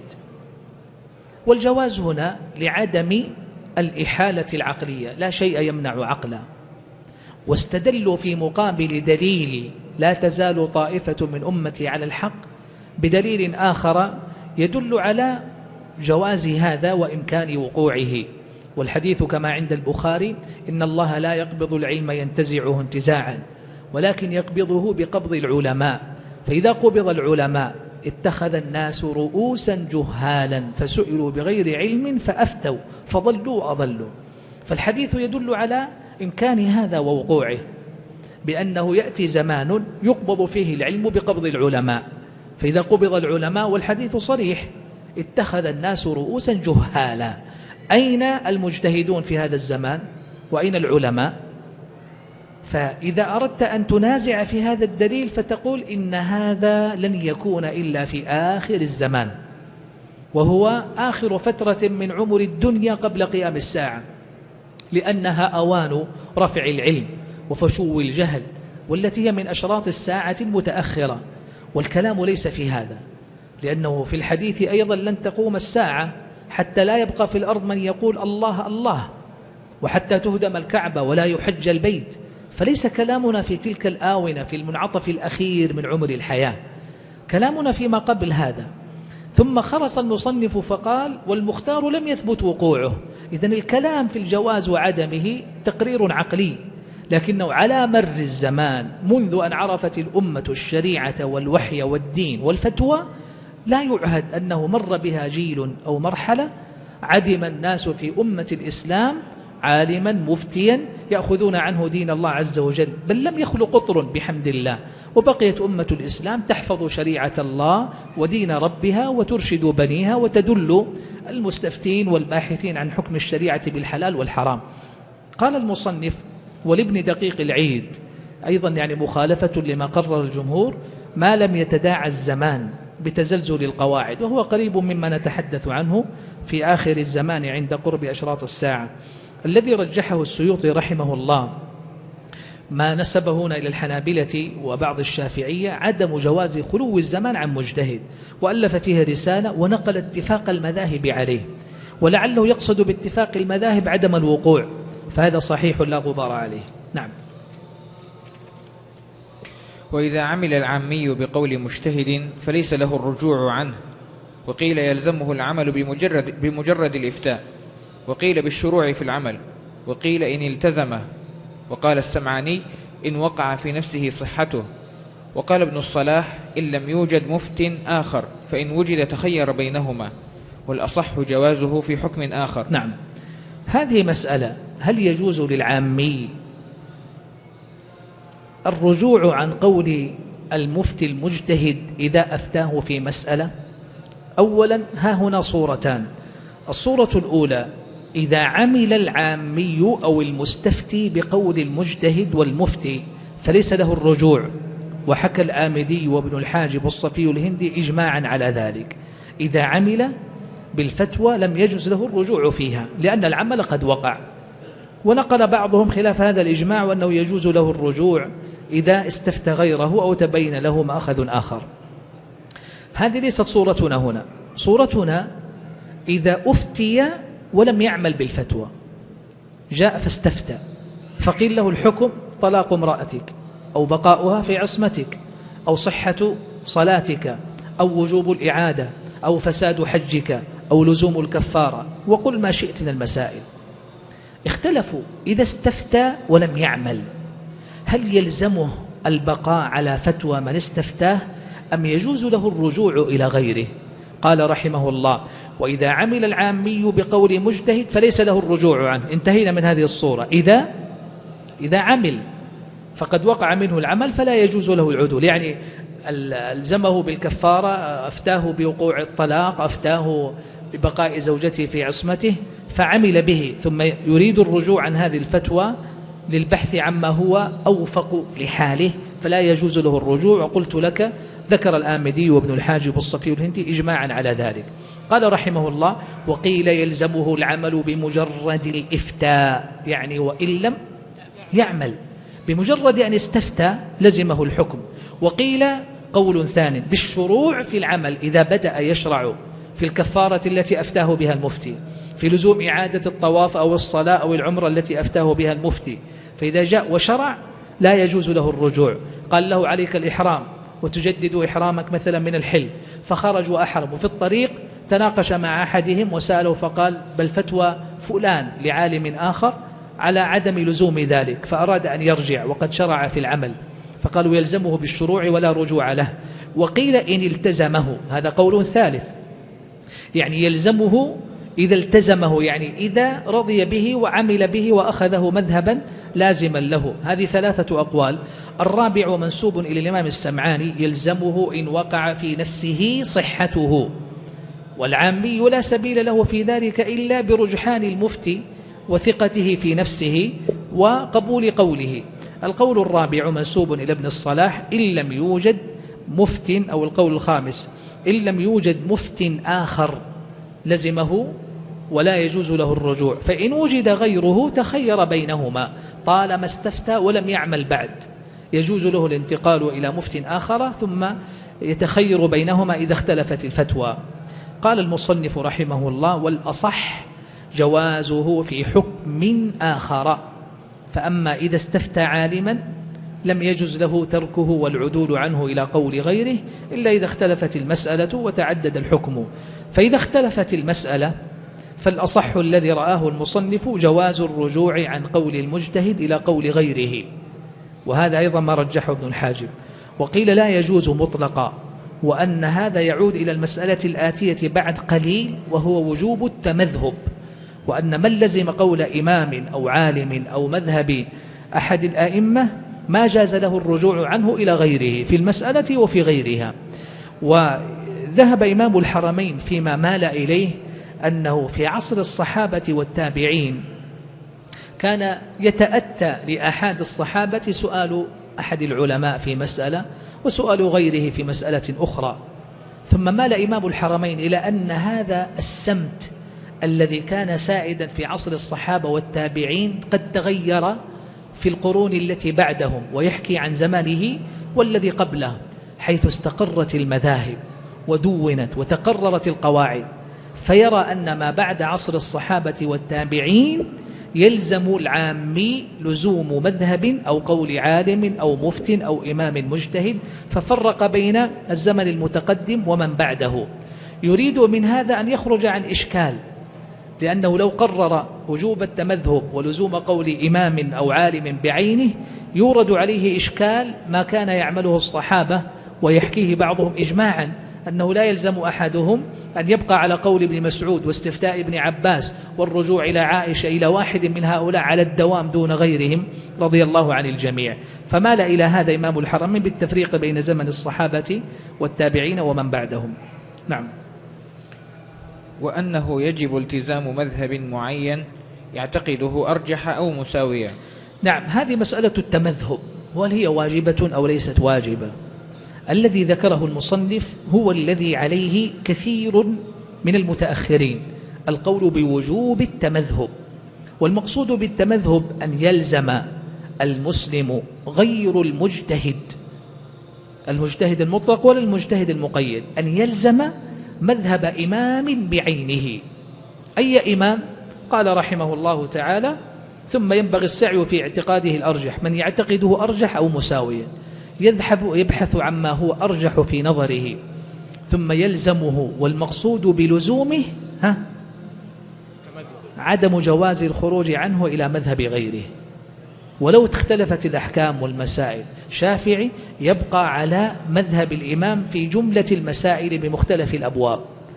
والجواز هنا لعدم الإحالة العقلية، لا شيء يمنع عقلا، واستدلوا في مقابل دليل لا تزال طائفة من أمتي على الحق بدليل آخر يدل على جواز هذا وإمكان وقوعه، والحديث كما عند البخاري: إن الله لا يقبض العلم ينتزعه انتزاعا، ولكن يقبضه بقبض العلماء، فإذا قبض العلماء اتخذ الناس رؤوسا جهالا فسئلوا بغير علم فأفتوا فضلوا أضلوا. فالحديث يدل على إمكان هذا ووقوعه، بأنه يأتي زمان يقبض فيه العلم بقبض العلماء، فإذا قبض العلماء والحديث صريح اتخذ الناس رؤوسا جهالا. أين المجتهدون في هذا الزمان وأين العلماء؟ فإذا أردت أن تنازع في هذا الدليل فتقول إن هذا لن يكون إلا في آخر الزمان، وهو آخر فترة من عمر الدنيا قبل قيام الساعة، لأنها أوان رفع العلم وفشو الجهل، والتي هي من أشراط الساعة المتأخرة. والكلام ليس في هذا، لأنه في الحديث أيضا لن تقوم الساعة حتى لا يبقى في الأرض من يقول الله الله، وحتى تهدم الكعبة ولا يحج البيت. فليس كلامنا في تلك الآونة في المنعطف الأخير من عمر الحياة، كلامنا فيما قبل هذا. ثم خرص المصنف فقال: والمختار لم يثبت وقوعه. إذن الكلام في الجواز وعدمه تقرير عقلي، لكنه على مر الزمان منذ أن عرفت الأمة الشريعة والوحي والدين والفتوى لا يعهد أنه مر بها جيل أو مرحلة عدم الناس في أمة الإسلام عالما مفتيا يأخذون عنه دين الله عز وجل، بل لم يخلق قطر بحمد الله، وبقيت أمة الإسلام تحفظ شريعة الله ودين ربها وترشد بنيها وتدل المستفتين والباحثين عن حكم الشريعة بالحلال والحرام. قال المصنف: ولابن دقيق العيد أيضا يعني مخالفة لما قرر الجمهور، ما لم يتداعى الزمان بتزلزل القواعد، وهو قريب مما نتحدث عنه في آخر الزمان عند قرب أشراط الساعة. الذي رجحه السيوطي رحمه الله ما نسبه هنا إلى الحنابلة وبعض الشافعية عدم جواز خلو الزمان عن مجتهد، وألف فيه رسالة ونقل اتفاق المذاهب عليه، ولعله يقصد باتفاق المذاهب عدم الوقوع، فهذا صحيح لا غبار عليه. نعم.
وإذا عمل العامي بقول مجتهد فليس له الرجوع عنه، وقيل يلزمه العمل بمجرد, بمجرد الإفتاء، وقيل بالشروع في العمل، وقيل إن التزمه، وقال السمعاني إن وقع في نفسه صحته، وقال ابن الصلاح إن لم يوجد مفت آخر فإن وجد تخير بينهما، والأصح جوازه في حكم آخر.
نعم. هذه مسألة، هل يجوز للعامي الرجوع عن قول المفتي المجتهد إذا أفتاه في مسألة؟ أولا ها هنا صورتان. الصورة الأولى إذا عمل العامي أو المستفتي بقول المجتهد والمفتي فليس له الرجوع، وحكى الآمدي وابن الحاجب والصفي الهندي إجماعا على ذلك. إذا عمل بالفتوى لم يجوز له الرجوع فيها لأن العمل قد وقع، ونقل بعضهم خلاف هذا الإجماع وأنه يجوز له الرجوع إذا استفتى غيره أو تبين له مأخذ آخر. هذه ليست صورتنا هنا. صورتنا إذا أفتي ولم يعمل بالفتوى، جاء فاستفتى فقيل له الحكم طلاق امرأتك أو بقاؤها في عصمتك أو صحة صلاتك أو وجوب الإعادة أو فساد حجك أو لزوم الكفارة، وقل ما شئت من المسائل. اختلفوا إذا استفتى ولم يعمل هل يلزمه البقاء على فتوى من استفتاه أم يجوز له الرجوع إلى غيره؟ قال رحمه الله وإذا عمل العامي بقول مجتهد فليس له الرجوع عنه. انتهينا من هذه الصورة. إذا إذا عمل فقد وقع منه العمل فلا يجوز له العدول، يعني ألزمه بالكفارة، أفتاه بوقوع الطلاق، أفتاه ببقاء زوجته في عصمته فعمل به ثم يريد الرجوع عن هذه الفتوى للبحث عما هو أوفق لحاله فلا يجوز له الرجوع. وقلت لك ذكر الآمدي وابن الحاجب والصفي الهندي إجماعا على ذلك. قال رحمه الله وقيل يلزمه العمل بمجرد الإفتاء، يعني وإن لم يعمل، بمجرد أن استفتى لزمه الحكم. وقيل قول ثاني بالشروع في العمل إذا بدأ يشرع في الكفارة التي أفتاه بها المفتي، في لزوم إعادة الطواف أو الصلاة أو العمرة التي أفتاه بها المفتي، فإذا جاء وشرع لا يجوز له الرجوع. قال له عليك الإحرام وتجدد إحرامك مثلا من الحل، فخرج وأحرم، وفي الطريق تناقش مع أحدهم وسأله فقال بل فتوى فلان لعالم آخر على عدم لزوم ذلك، فأراد أن يرجع وقد شرع في العمل، فقالوا يلزمه بالشروع ولا رجوع له. وقيل إن التزمه، هذا قول ثالث، يعني يلزمه إذا التزمه، يعني إذا رضي به وعمل به وأخذه مذهبا لازما له. هذه ثلاثة أقوال. الرابع منسوب إلى الإمام السمعاني يلزمه إن وقع في نفسه صحته، والعامي لا سبيل له في ذلك إلا برجحان المفتي وثقته في نفسه وقبول قوله. القول الرابع منسوب إلى ابن الصلاح إن لم يوجد مفت، أو القول الخامس إن لم يوجد مفت آخر لزمه ولا يجوز له الرجوع، فإن وجد غيره تخير بينهما طالما استفتى ولم يعمل بعد، يجوز له الانتقال إلى مفت آخر ثم يتخير بينهما إذا اختلفت الفتوى. قال المصنف رحمه الله والأصح جوازه في حكم آخر، فأما إذا استفتى عالما لم يجز له تركه والعدول عنه إلى قول غيره إلا إذا اختلفت المسألة وتعدد الحكم. فإذا اختلفت المسألة فالأصح الذي رآه المصنف جواز الرجوع عن قول المجتهد إلى قول غيره، وهذا أيضا ما رجحه ابن الحاجب. وقيل لا يجوز مطلقا، وأن هذا يعود إلى المسألة الآتية بعد قليل وهو وجوب التمذهب، وأن من لزم قول إمام أو عالم أو مذهب أحد الآئمة ما جاز له الرجوع عنه إلى غيره في المسألة وفي غيرها. وذهب إمام الحرمين فيما مال إليه أنه في عصر الصحابة والتابعين كان يتأتى لأحد الصحابة سؤال أحد العلماء في مسألة، وسؤال غيره في مسألة أخرى. ثم مال إمام الحرمين إلى أن هذا السمت الذي كان سائدا في عصر الصحابة والتابعين قد تغير في القرون التي بعدهم، ويحكي عن زمانه والذي قبله، حيث استقرت المذاهب ودونت وتقررت القواعد، فيرى أن ما بعد عصر الصحابة والتابعين يلزم العامي لزوم مذهب أو قول عالم أو مفت أو إمام مجتهد، ففرق بين الزمن المتقدم ومن بعده. يريد من هذا أن يخرج عن إشكال، لأنه لو قرر وجوب التمذهب ولزوم قول إمام أو عالم بعينه يورد عليه إشكال ما كان يعمله الصحابة ويحكيه بعضهم إجماعا، أنه لا يلزم أحدهم أن يبقى على قول ابن مسعود واستفتاء ابن عباس والرجوع إلى عائشة إلى واحد من هؤلاء على الدوام دون غيرهم رضي الله عن الجميع. فمال إلى هذا إمام الحرمين بالتفريق بين زمن الصحابة والتابعين ومن بعدهم. نعم.
وأنه يجب التزام مذهب معين يعتقده أرجح أو مساويا.
نعم، هذه مسألة التمذهب، وهل هي واجبة أو ليست واجبة؟ الذي ذكره المصنف هو الذي عليه كثير من المتأخرين، القول بوجوب التمذهب. والمقصود بالتمذهب أن يلزم المسلم غير المجتهد، المجتهد المطلق ولا المجتهد المقيد، أن يلزم مذهب إمام بعينه. أي إمام؟ قال رحمه الله تعالى: ثم ينبغي السعي في اعتقاده الأرجح، من يعتقده أرجح أو مساويا، يذهب ويبحث عما هو أرجح في نظره، ثم يلزمه. والمقصود بلزومه ها عدم جواز الخروج عنه إلى مذهب غيره، ولو اختلفت الأحكام والمسائل. شافعي يبقى على مذهب الإمام في جملة المسائل بمختلف الأبواب،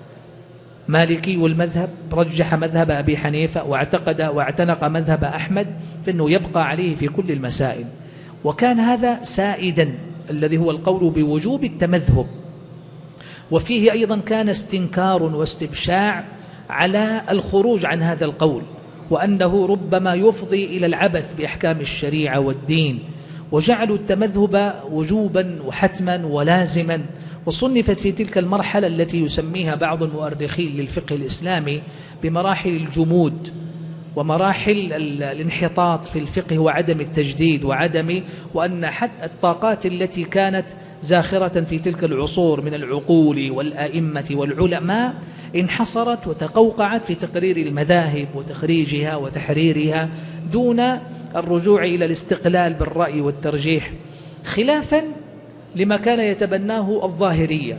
مالكي والمذهب رجح مذهب أبي حنيفة واعتقد واعتنق مذهب أحمد، فإنه يبقى عليه في كل المسائل. وكان هذا سائدا الذي هو القول بوجوب التمذهب. وفيه أيضا كان استنكار واستبشاع على الخروج عن هذا القول، وأنه ربما يفضي إلى العبث بأحكام الشريعة والدين، وجعلوا التمذهب وجوبا وحتما ولازما. وصنفت في تلك المرحلة التي يسميها بعض المؤرخين للفقه الإسلامي بمراحل الجمود ومراحل الانحطاط في الفقه وعدم التجديد وعدم وأن حتى الطاقات التي كانت زاخرة في تلك العصور من العقول والآئمة والعلماء انحصرت وتقوقعت في تقرير المذاهب وتخريجها وتحريرها دون الرجوع إلى الاستقلال بالرأي والترجيح، خلافا لما كان يتبناه الظاهرية،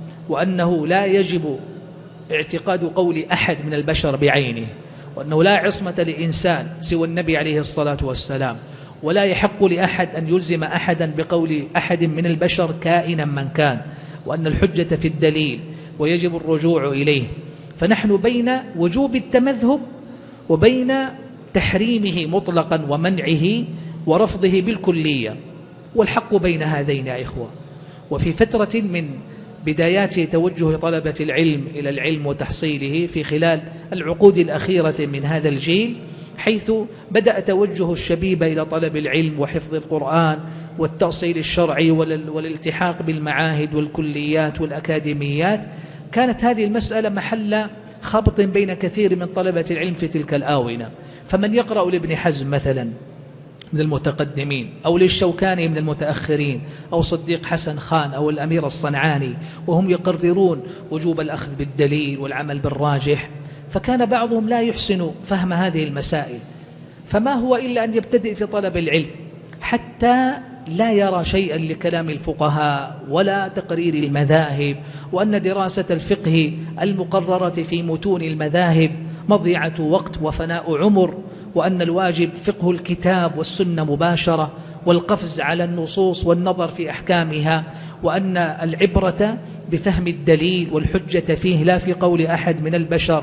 وأنه لا يجب اعتقاد قول أحد من البشر بعينه، وأنه لا عصمة لإنسان سوى النبي عليه الصلاة والسلام، ولا يحق لأحد أن يلزم أحدا بقول أحد من البشر كائنا من كان، وأن الحجة في الدليل ويجب الرجوع إليه. فنحن بين وجوب التمذهب وبين تحريمه مطلقا ومنعه ورفضه بالكلية، والحق بين هذين يا إخوة. وفي فترة من بدايات توجه طلبة العلم إلى العلم وتحصيله في خلال العقود الأخيرة من هذا الجيل، حيث بدأ توجه الشبيب إلى طلب العلم وحفظ القرآن والتأصيل الشرعي والالتحاق بالمعاهد والكليات والأكاديميات، كانت هذه المسألة محل خبط بين كثير من طلبة العلم في تلك الآونة. فمن يقرأ لابن حزم مثلا من المتقدمين، أو للشوكاني من المتأخرين، أو صديق حسن خان أو الأمير الصنعاني، وهم يقررون وجوب الأخذ بالدليل والعمل بالراجح، فكان بعضهم لا يحسن فهم هذه المسائل، فما هو إلا أن يبتدئ في طلب العلم حتى لا يرى شيئا لكلام الفقهاء ولا تقرير المذاهب، وأن دراسة الفقه المقررة في متون المذاهب مضيعة وقت وفناء عمر، وأن الواجب فقه الكتاب والسنة مباشرة، والقفز على النصوص والنظر في أحكامها، وأن العبرة بفهم الدليل والحجة فيه لا في قول أحد من البشر،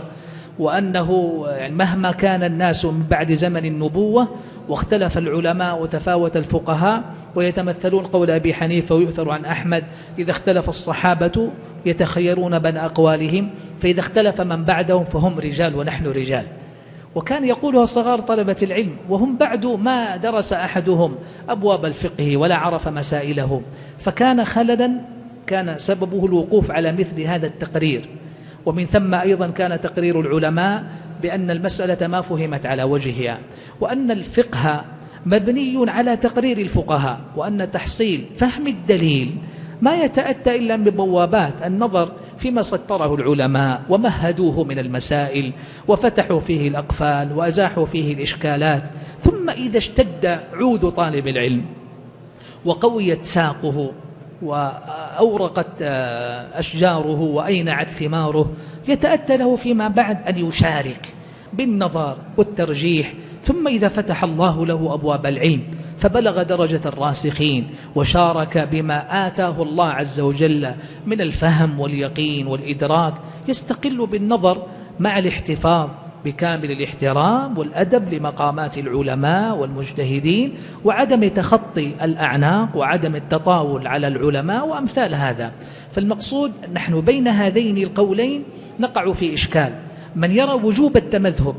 وأنه مهما كان الناس من بعد زمن النبوة واختلف العلماء وتفاوت الفقهاء ويتمثلون قول أبي حنيفة ويؤثر عن أحمد، إذا اختلف الصحابة يتخيرون بين أقوالهم، فإذا اختلف من بعدهم فهم رجال ونحن رجال. وكان يقولها صغار طلبة العلم وهم بعد ما درس أحدهم أبواب الفقه ولا عرف مسائله، فكان خللا كان سببه الوقوف على مثل هذا التقرير. ومن ثم أيضا كان تقرير العلماء بأن المسألة ما فهمت على وجهها، وأن الفقه مبني على تقرير الفقهاء، وأن تحصيل فهم الدليل ما يتأتى إلا من بوابات النظر فيما سطره العلماء ومهدوه من المسائل وفتحوا فيه الأقفال وأزاحوا فيه الإشكالات. ثم إذا اشتد عود طالب العلم وقويت ساقه وأورقت أشجاره وأينعت ثماره، يتأتى له فيما بعد أن يشارك بالنظر والترجيح. ثم إذا فتح الله له أبواب العلم فبلغ درجة الراسخين وشارك بما آتاه الله عز وجل من الفهم واليقين والإدراك، يستقل بالنظر مع الاحتفاظ بكامل الاحترام والأدب لمقامات العلماء والمجتهدين، وعدم تخطي الأعناق وعدم التطاول على العلماء وأمثال هذا. فالمقصود نحن بين هذين القولين نقع في إشكال. من يرى وجوب التمذهب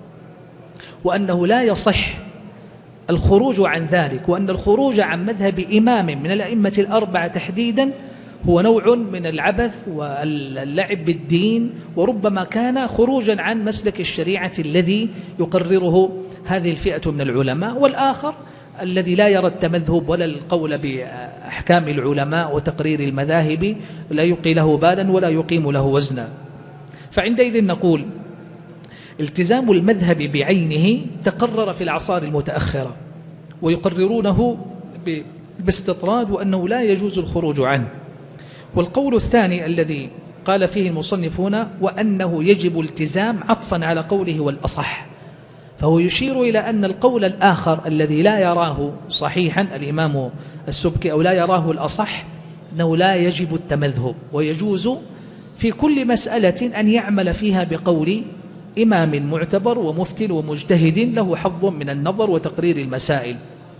وأنه لا يصح الخروج عن ذلك، وأن الخروج عن مذهب إمام من الأئمة الأربعة تحديدا هو نوع من العبث واللعب بالدين، وربما كان خروجا عن مسلك الشريعة الذي يقرره هذه الفئة من العلماء. والآخر الذي لا يرى التمذهب ولا القول بأحكام العلماء وتقرير المذاهب لا يلقي له بالا ولا يقيم له وزنا. فعندئذ نقول التزام المذهب بعينه تقرر في الأعصار المتأخرة، ويقررونه باستطراد وأنه لا يجوز الخروج عنه. والقول الثاني الذي قال فيه المصنف هنا وأنه يجب التزام عطفا على قوله والأصح، فهو يشير إلى أن القول الآخر الذي لا يراه صحيحا الإمام السبكي أو لا يراه الأصح أنه لا يجب التمذهب، ويجوز في كل مسألة أن يعمل فيها بقول إمام معتبر ومفتن ومجتهد له حظ من النظر وتقرير المسائل.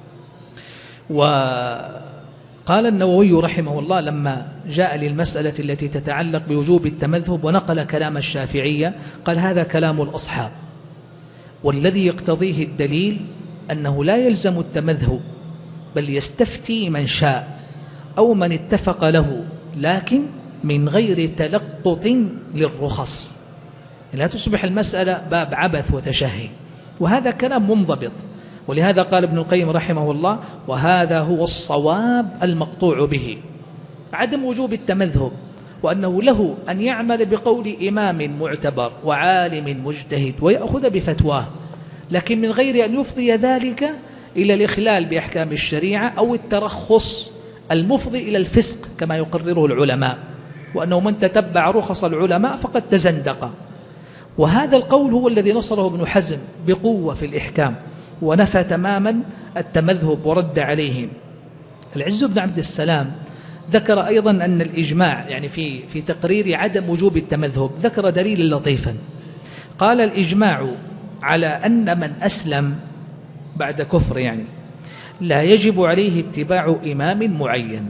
وقال النووي رحمه الله لما جاء للمسألة التي تتعلق بوجوب التمذهب ونقل كلام الشافعية قال هذا كلام الأصحاب، والذي يقتضيه الدليل أنه لا يلزم التمذهب بل يستفتي من شاء أو من اتفق له، لكن من غير تلقط للرخص، لا تصبح المسألة باب عبث وتشهي. وهذا كلام منضبط، ولهذا قال ابن القيم رحمه الله وهذا هو الصواب المقطوع به، عدم وجوب التمذهب، وأنه له أن يعمل بقول إمام معتبر وعالم مجتهد ويأخذ بفتواه، لكن من غير أن يفضي ذلك إلى الإخلال بأحكام الشريعة أو الترخص المفضي إلى الفسق كما يقرره العلماء، وأنه من تتبع رخص العلماء فقد تزندق. وهذا القول هو الذي نصره ابن حزم بقوة في الإحكام، ونفى تماما التمذهب ورد عليه. العز بن عبد السلام ذكر أيضا أن الإجماع يعني في في تقرير عدم وجوب التمذهب ذكر دليلا لطيفا، قال الإجماع على أن من أسلم بعد كفر يعني لا يجب عليه اتباع إمام معين.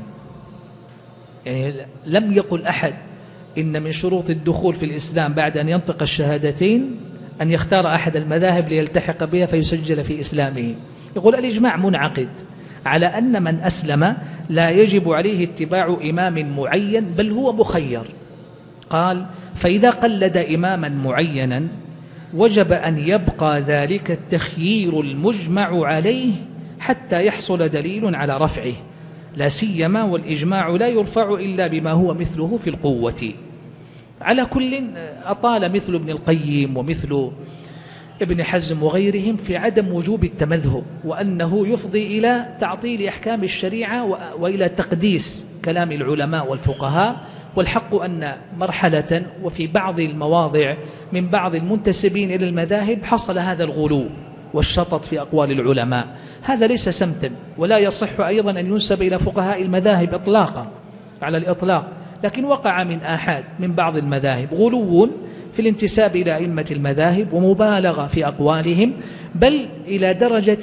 يعني لم يقل أحد إن من شروط الدخول في الإسلام بعد أن ينطق الشهادتين أن يختار أحد المذاهب ليلتحق بها فيسجل في إسلامه. يقول الإجماع منعقد على أن من أسلم لا يجب عليه اتباع إمام معين بل هو مخير. قال فإذا قلد إماما معينا وجب أن يبقى ذلك التخيير المجمع عليه حتى يحصل دليل على رفعه، لا سيما والإجماع لا يرفع إلا بما هو مثله في القوة. على كل أطال مثل ابن القيم ومثل ابن حزم وغيرهم في عدم وجوب التمذهب، وأنه يفضي إلى تعطيل أحكام الشريعة وإلى تقديس كلام العلماء والفقهاء. والحق أن مرحلة وفي بعض المواضع من بعض المنتسبين إلى المذاهب حصل هذا الغلو والشطط في أقوال العلماء، هذا ليس سمتا، ولا يصح أيضا أن ينسب إلى فقهاء المذاهب إطلاقا على الإطلاق، لكن وقع من آحاد من بعض المذاهب غلو في الانتساب إلى أئمة المذاهب ومبالغة في أقوالهم، بل إلى درجة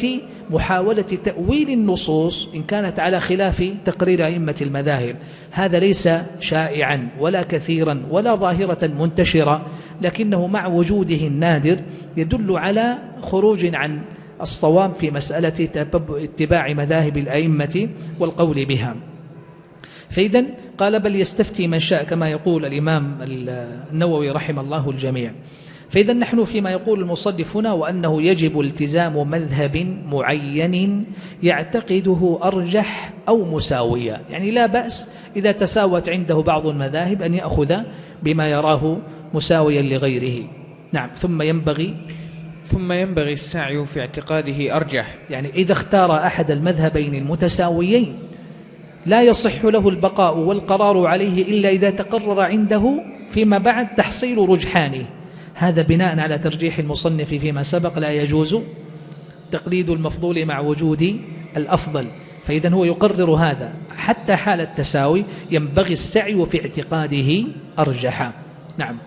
محاولة تأويل النصوص إن كانت على خلاف تقرير أئمة المذاهب. هذا ليس شائعا ولا كثيرا ولا ظاهرة منتشرة، لكنه مع وجوده النادر يدل على خروج عن الصواب في مسألة اتباع مذاهب الأئمة والقول بها. فإذا قال بل يستفتي من شاء كما يقول الإمام النووي رحمه الله الجميع. فإذا نحن فيما يقول المصنف هنا وأنه يجب التزام مذهب معين يعتقده أرجح أو مساوية، يعني لا بأس إذا تساوت عنده بعض المذاهب أن يأخذ بما يراه مساويا لغيره. نعم. ثم ينبغي
ثم ينبغي السعي في اعتقاده أرجح،
يعني إذا اختار أحد المذهبين المتساويين لا يصح له البقاء والقرار عليه إلا إذا تقرر عنده فيما بعد تحصيل رجحانه. هذا بناء على ترجيح المصنف فيما سبق لا يجوز تقليد المفضول مع وجود الأفضل. فإذا هو يقرر هذا حتى حال التساوي ينبغي السعي في اعتقاده أرجح. نعم.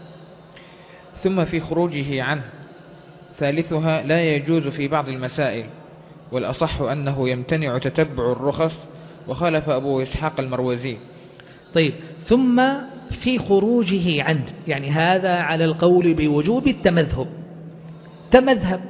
ثم في خروجه عنه ثالثها لا يجوز في بعض المسائل، والأصح أنه يمتنع تتبع الرخص، وخالف أبو إسحاق المروزي.
طيب. ثم في خروجه عنه، يعني هذا على القول بوجوب التمذهب، تمذهب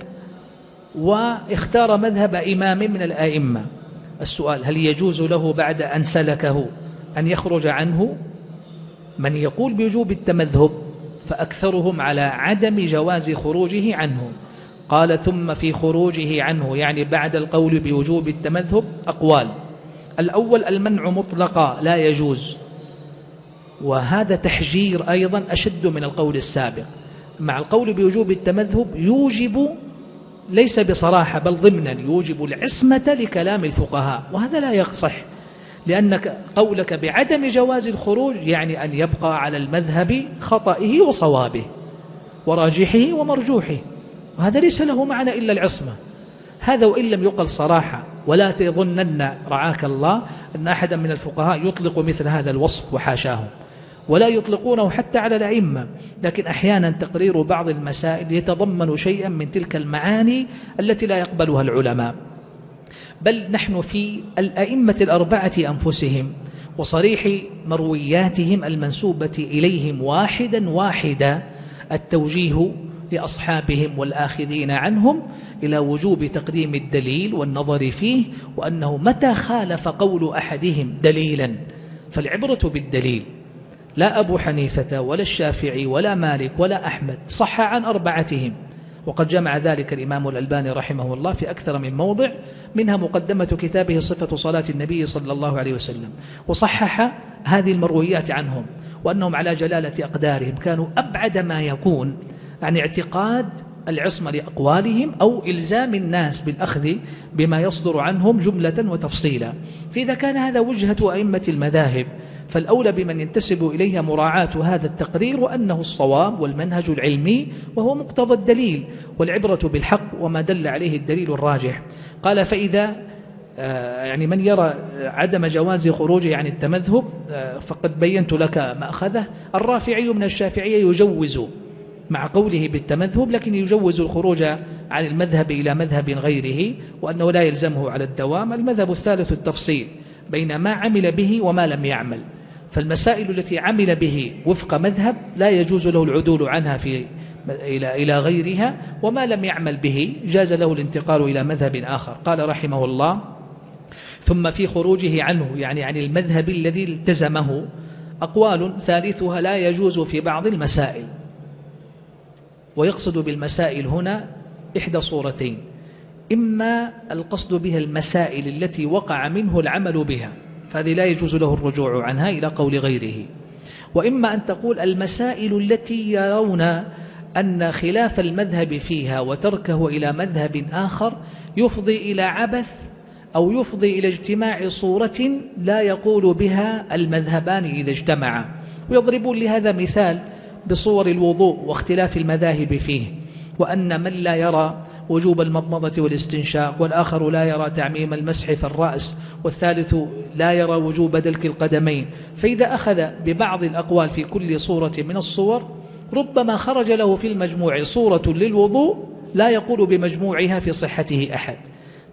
واختار مذهب إمام من الآئمة. السؤال هل يجوز له بعد أن سلكه أن يخرج عنه؟ من يقول بوجوب التمذهب فأكثرهم على عدم جواز خروجه عنه. قال ثم في خروجه عنه يعني بعد القول بوجوب التمذهب أقوال. الأول المنع مطلقا لا يجوز، وهذا تحجير أيضا أشد من القول السابق. مع القول بوجوب التمذهب يوجب ليس بصراحة بل ضمنا يوجب العصمة لكلام الفقهاء، وهذا لا يصح، لأنك قولك بعدم جواز الخروج يعني أن يبقى على المذهب خطئه وصوابه وراجحه ومرجوحه، وهذا ليس له معنى إلا العصمة. هذا وإن لم يقل صراحة، ولا تظنن رعاك الله أن أحدا من الفقهاء يطلق مثل هذا الوصف وحاشاه، ولا يطلقونه حتى على الأئمة، لكن أحيانا تقرير بعض المسائل يتضمن شيئا من تلك المعاني التي لا يقبلها العلماء. بل نحن في الأئمة الأربعة أنفسهم وصريح مروياتهم المنسوبة إليهم واحدا واحدا التوجيه لأصحابهم والآخذين عنهم إلى وجوب تقديم الدليل والنظر فيه، وأنه متى خالف قول أحدهم دليلا فالعبرة بالدليل. لا أبو حنيفة ولا الشافعي ولا مالك ولا أحمد، صح عن أربعتهم، وقد جمع ذلك الإمام الألباني رحمه الله في أكثر من موضع، منها مقدمة كتابه صفة صلاة النبي صلى الله عليه وسلم، وصحح هذه المرويات عنهم، وأنهم على جلالة أقدارهم كانوا أبعد ما يكون عن اعتقاد العصمة لأقوالهم أو إلزام الناس بالأخذ بما يصدر عنهم جملة وتفصيلا. فإذا كان هذا وجهة أئمة المذاهب فالأولى بمن ينتسب إليها مراعاة هذا التقرير وأنه الصواب والمنهج العلمي وهو مقتضى الدليل، والعبرة بالحق وما دل عليه الدليل الراجح. قال فإذا يعني من يرى عدم جواز خروجه عن التمذهب فقد بينت لك مأخذه. الرافعي من الشافعية يجوز مع قوله بالتمذهب، لكن يجوز الخروج عن المذهب إلى مذهب غيره، وأنه لا يلزمه على الدوام. المذهب الثالث التفصيل بين ما عمل به وما لم يعمل، فالمسائل التي عمل به وفق مذهب لا يجوز له العدول عنها في إلى إلى غيرها، وما لم يعمل به جاز له الانتقال إلى مذهب آخر. قال رحمه الله ثم في خروجه عنه يعني عن المذهب الذي التزمه أقوال، ثالثها لا يجوز في بعض المسائل. ويقصد بالمسائل هنا إحدى صورتين: إما القصد بها المسائل التي وقع منه العمل بها، فهذه لا يجوز له الرجوع عنها إلى قول غيره، وإما أن تقول المسائل التي يرون أن خلاف المذهب فيها وتركه إلى مذهب آخر يفضي إلى عبث أو يفضي إلى اجتماع صورة لا يقول بها المذهبان إذا اجتمعا. ويضربون لهذا مثال بصور الوضوء واختلاف المذاهب فيه، وأن من لا يرى وجوب المضمضة والاستنشاق، والآخر لا يرى تعميم المسح في الرأس، والثالث لا يرى وجوب دلك القدمين. فإذا أخذ ببعض الأقوال في كل صورة من الصور ربما خرج له في المجموع صورة للوضوء لا يقول بمجموعها في صحته أحد،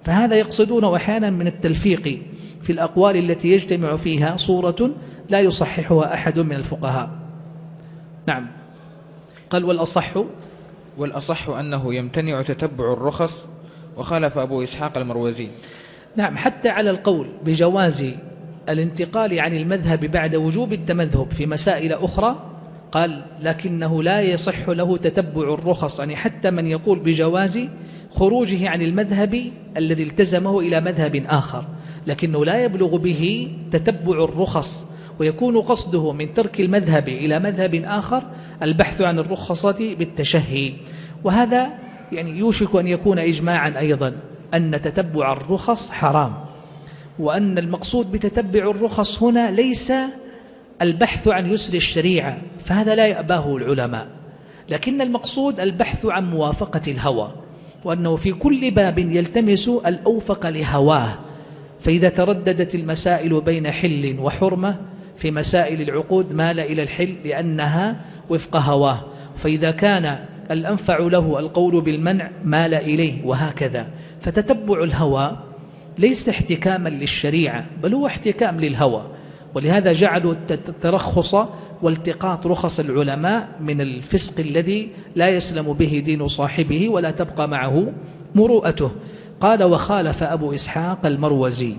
فهذا يقصدون أحيانا من التلفيق في الأقوال التي يجتمع فيها صورة لا يصححها أحد من الفقهاء. نعم. قال والأصح
والأصح أنه يمتنع تتبع الرخص، وخالف أبو إسحاق المروزي.
نعم، حتى على القول بجواز الانتقال عن المذهب بعد وجوب التمذهب في مسائل أخرى قال لكنه لا يصح له تتبع الرخص، يعني حتى من يقول بجواز خروجه عن المذهب الذي التزمه إلى مذهب آخر، لكنه لا يبلغ به تتبع الرخص، ويكون قصده من ترك المذهب إلى مذهب آخر البحث عن الرخصة بالتشهي. وهذا يعني يوشك أن يكون إجماعا أيضا أن تتبع الرخص حرام، وأن المقصود بتتبع الرخص هنا ليس البحث عن يسر الشريعة، فهذا لا يأباه العلماء، لكن المقصود البحث عن موافقة الهوى، وأنه في كل باب يلتمس الأوفق لهواه. فإذا ترددت المسائل بين حل وحرمة في مسائل العقود مال إلى الحل لأنها وفق هواه، فإذا كان الأنفع له القول بالمنع مال إليه، وهكذا. فتتبع الهوى ليس احتكاما للشريعة، بل هو احتكام للهوى، ولهذا جعلوا الترخص والتقاط رخص العلماء من الفسق الذي لا يسلم به دين صاحبه ولا تبقى معه مروءته. قال وخالف أبو إسحاق المروزي.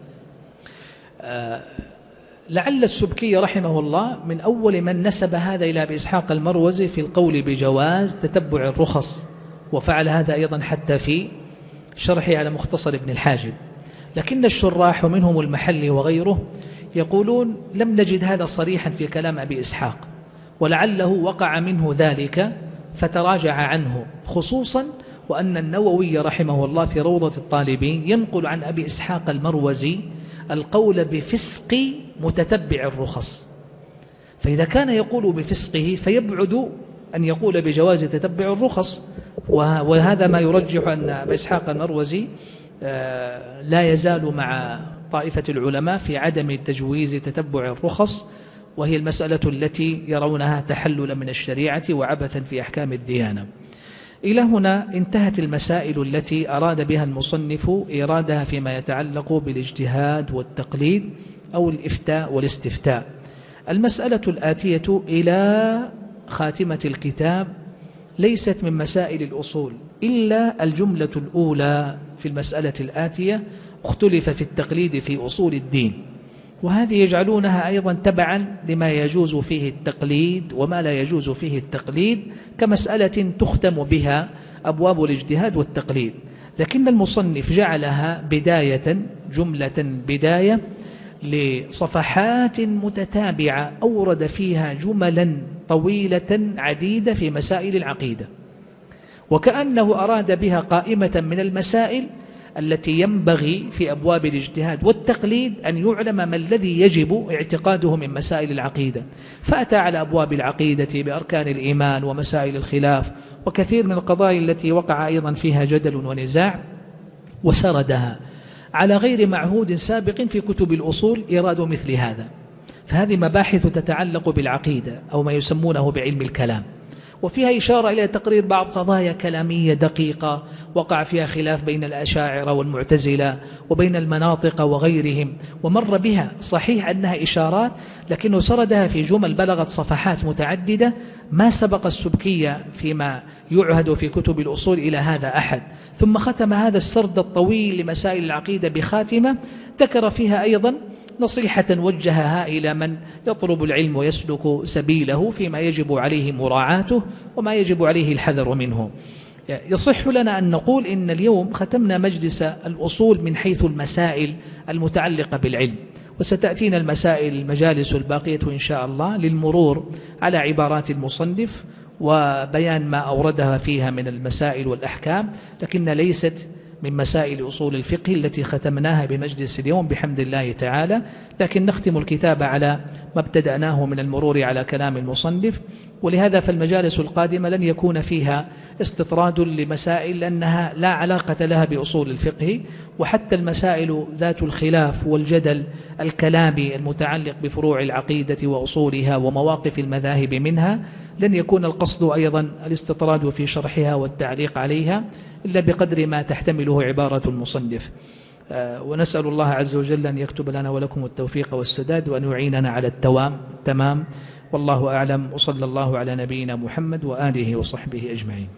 آه لعل السبكي رحمه الله من أول من نسب هذا إلى أبي إسحاق المروزي في القول بجواز تتبع الرخص، وفعل هذا أيضا حتى في شرحه على مختصر ابن الحاجب. لكن الشراح منهم المحلي وغيره يقولون لم نجد هذا صريحا في كلام أبي إسحاق، ولعله وقع منه ذلك فتراجع عنه، خصوصا وأن النووي رحمه الله في روضة الطالبين ينقل عن أبي إسحاق المروزي القول بفسق متتبع الرخص، فإذا كان يقول بفسقه فيبعد أن يقول بجواز تتبع الرخص. وهذا ما يرجح أن أبي إسحاق المروزي لا يزال مع طائفة العلماء في عدم تجويز تتبع الرخص، وهي المسألة التي يرونها تحللا من الشريعة وعبثا في أحكام الديانة. إلى هنا انتهت المسائل التي أراد بها المصنف إرادها فيما يتعلق بالاجتهاد والتقليد أو الإفتاء والاستفتاء. المسألة الآتية إلى خاتمة الكتاب ليست من مسائل الأصول إلا الجملة الأولى في المسألة الآتية، اختلف في التقليد في أصول الدين، وهذه يجعلونها أيضا تبعا لما يجوز فيه التقليد وما لا يجوز فيه التقليد، كمسألة تختم بها أبواب الاجتهاد والتقليد. لكن المصنف جعلها بداية، جملة بداية لصفحات متتابعة أورد فيها جملا طويلة عديدة في مسائل العقيدة، وكأنه أراد بها قائمة من المسائل التي ينبغي في أبواب الاجتهاد والتقليد أن يعلم ما الذي يجب اعتقاده من مسائل العقيدة، فأتى على أبواب العقيدة بأركان الإيمان ومسائل الخلاف وكثير من القضايا التي وقع أيضا فيها جدل ونزاع، وسردها على غير معهود سابق في كتب الأصول إيراد مثل هذا. فهذه مباحث تتعلق بالعقيدة أو ما يسمونه بعلم الكلام، وفيها إشارة إلى تقرير بعض قضايا كلامية دقيقة وقع فيها خلاف بين الأشاعرة والمعتزلة وبين المناطق وغيرهم، ومر بها. صحيح أنها إشارات، لكنه سردها في جمل بلغت صفحات متعددة ما سبق السبكية فيما يعهد في كتب الأصول إلى هذا أحد. ثم ختم هذا السرد الطويل لمسائل العقيدة بخاتمة ذكر فيها أيضا نصيحة وجهها إلى من يطلب العلم ويسلك سبيله فيما يجب عليه مراعاته وما يجب عليه الحذر منه. يصح لنا أن نقول إن اليوم ختمنا مجلس الأصول من حيث المسائل المتعلقة بالعلم، وستأتينا المسائل المجالس الباقية إن شاء الله للمرور على عبارات المصنف وبيان ما أوردها فيها من المسائل والأحكام، لكن ليست من مسائل أصول الفقه التي ختمناها بمجلس اليوم بحمد الله تعالى. لكن نختم الكتاب على ما ابتدأناه من المرور على كلام المصنف. ولهذا فالمجالس القادمة لن يكون فيها استطراد لمسائل لأنها لا علاقة لها بأصول الفقه، وحتى المسائل ذات الخلاف والجدل الكلامي المتعلق بفروع العقيدة وأصولها ومواقف المذاهب منها لن يكون القصد أيضا الاستطراد في شرحها والتعليق عليها إلا بقدر ما تحتمله عبارة المصنف. ونسأل الله عز وجل أن يكتب لنا ولكم التوفيق والسداد وأن يعيننا على التوام تمام. والله أعلم، وصلى الله على نبينا محمد وآله وصحبه أجمعين.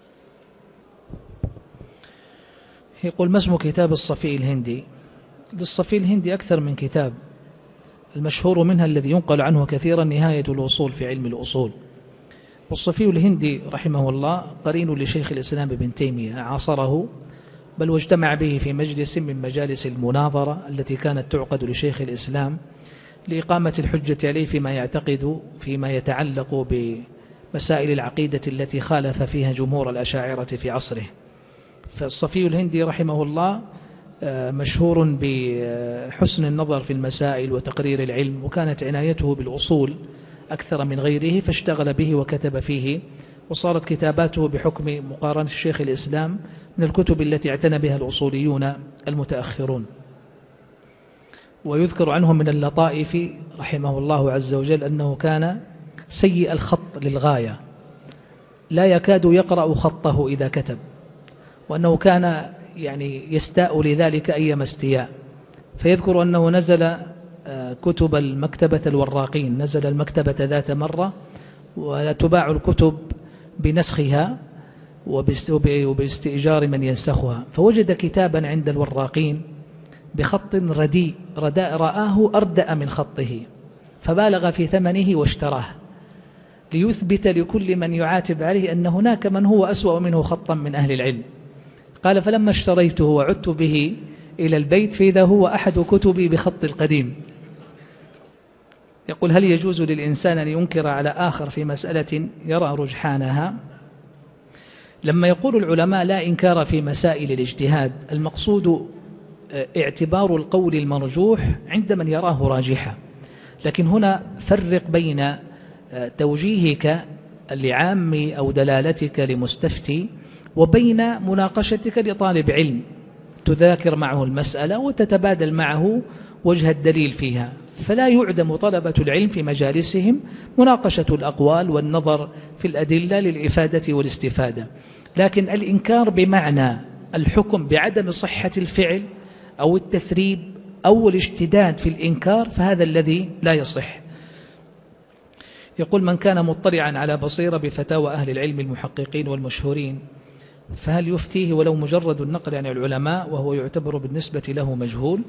يقول: ما اسم كتاب الصفي الهندي؟ للصفي الهندي أكثر من كتاب، المشهور منها الذي ينقل عنه كثيرا نهاية الوصول في علم الأصول. والصفي الهندي رحمه الله قرين لشيخ الإسلام ابن تيمية، عاصره بل واجتمع به في مجلس من مجالس المناظرة التي كانت تعقد لشيخ الإسلام لإقامة الحجة عليه فيما يعتقد فيما يتعلق بمسائل العقيدة التي خالف فيها جمهور الأشاعرة في عصره. فالصفي الهندي رحمه الله مشهور بحسن النظر في المسائل وتقرير العلم، وكانت عنايته بالأصول أكثر من غيره فاشتغل به وكتب فيه، وصارت كتاباته بحكم مقارنة شيخ الإسلام من الكتب التي اعتنى بها الأصوليون المتأخرون. ويذكر عنه من اللطائف رحمه الله عز وجل أنه كان سيء الخط للغاية، لا يكاد يقرأ خطه إذا كتب، وأنه كان يعني يستاء لذلك أيما استياء. فيذكر أنه نزل كتب المكتبة الوراقين، نزل المكتبة ذات مرة ولا تباع الكتب بنسخها وباستئجار من ينسخها، فوجد كتابا عند الوراقين بخط رديء رداء رآه أردأ من خطه، فبالغ في ثمنه واشتراه ليثبت لكل من يعاتب عليه أن هناك من هو أسوأ منه خطا من أهل العلم. قال: فلما اشتريته وعدت به إلى البيت فإذا هو أحد كتبي بخط القديم. يقول: هل يجوز للإنسان أن ينكر على آخر في مسألة يرى رجحانها؟ لما يقول العلماء لا إنكار في مسائل الاجتهاد، المقصود اعتبار القول المرجوح عند من يراه راجحا، لكن هنا فرق بين توجيهك لعام أو دلالتك لمستفتي وبين مناقشتك لطالب علم تذاكر معه المسألة وتتبادل معه وجه الدليل فيها. فلا يعدم طلبة العلم في مجالسهم مناقشة الأقوال والنظر في الأدلة للإفادة والاستفادة، لكن الإنكار بمعنى الحكم بعدم صحة الفعل أو التثريب أو الاشتداد في الإنكار فهذا الذي لا يصح. يقول: من كان مطلعا على بصيرة بفتاوى أهل العلم المحققين والمشهورين فهل يفتيه ولو مجرد النقل عن العلماء وهو يعتبر بالنسبة له مجهول؟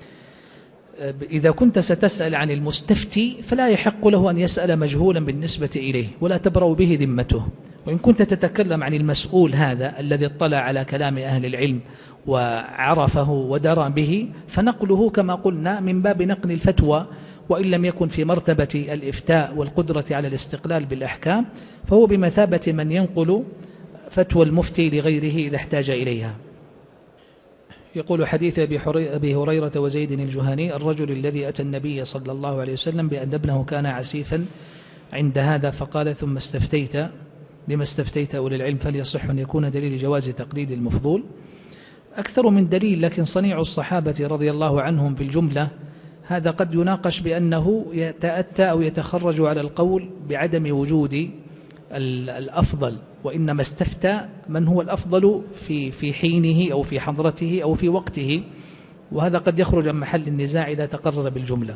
إذا كنت ستسأل عن المستفتي فلا يحق له أن يسأل مجهولا بالنسبة إليه ولا تبرأ به ذمته. وإن كنت تتكلم عن المسؤول هذا الذي اطلع على كلام أهل العلم وعرفه ودرى به فنقله كما قلنا من باب نقل الفتوى، وإن لم يكن في مرتبة الإفتاء والقدرة على الاستقلال بالأحكام فهو بمثابة من ينقل فتوى المفتي لغيره إذا احتاج إليها. يقول: حديث أبي هريرة وزيد الجهني الرجل الذي أتى النبي صلى الله عليه وسلم بأن ابنه كان عسيفا عند هذا فقال: ثم استفتيت لما استفتيت أولي العلم فليصح أن يكون دليل جواز تقليد المفضول. أكثر من دليل، لكن صنيع الصحابة رضي الله عنهم في الجملة هذا قد يناقش بأنه يتأتى أو يتخرج على القول بعدم وجود الأفضل، وإنما استفتى من هو الأفضل في في حينه أو في حضرته أو في وقته، وهذا قد يخرج عن محل النزاع إذا تقرر بالجملة.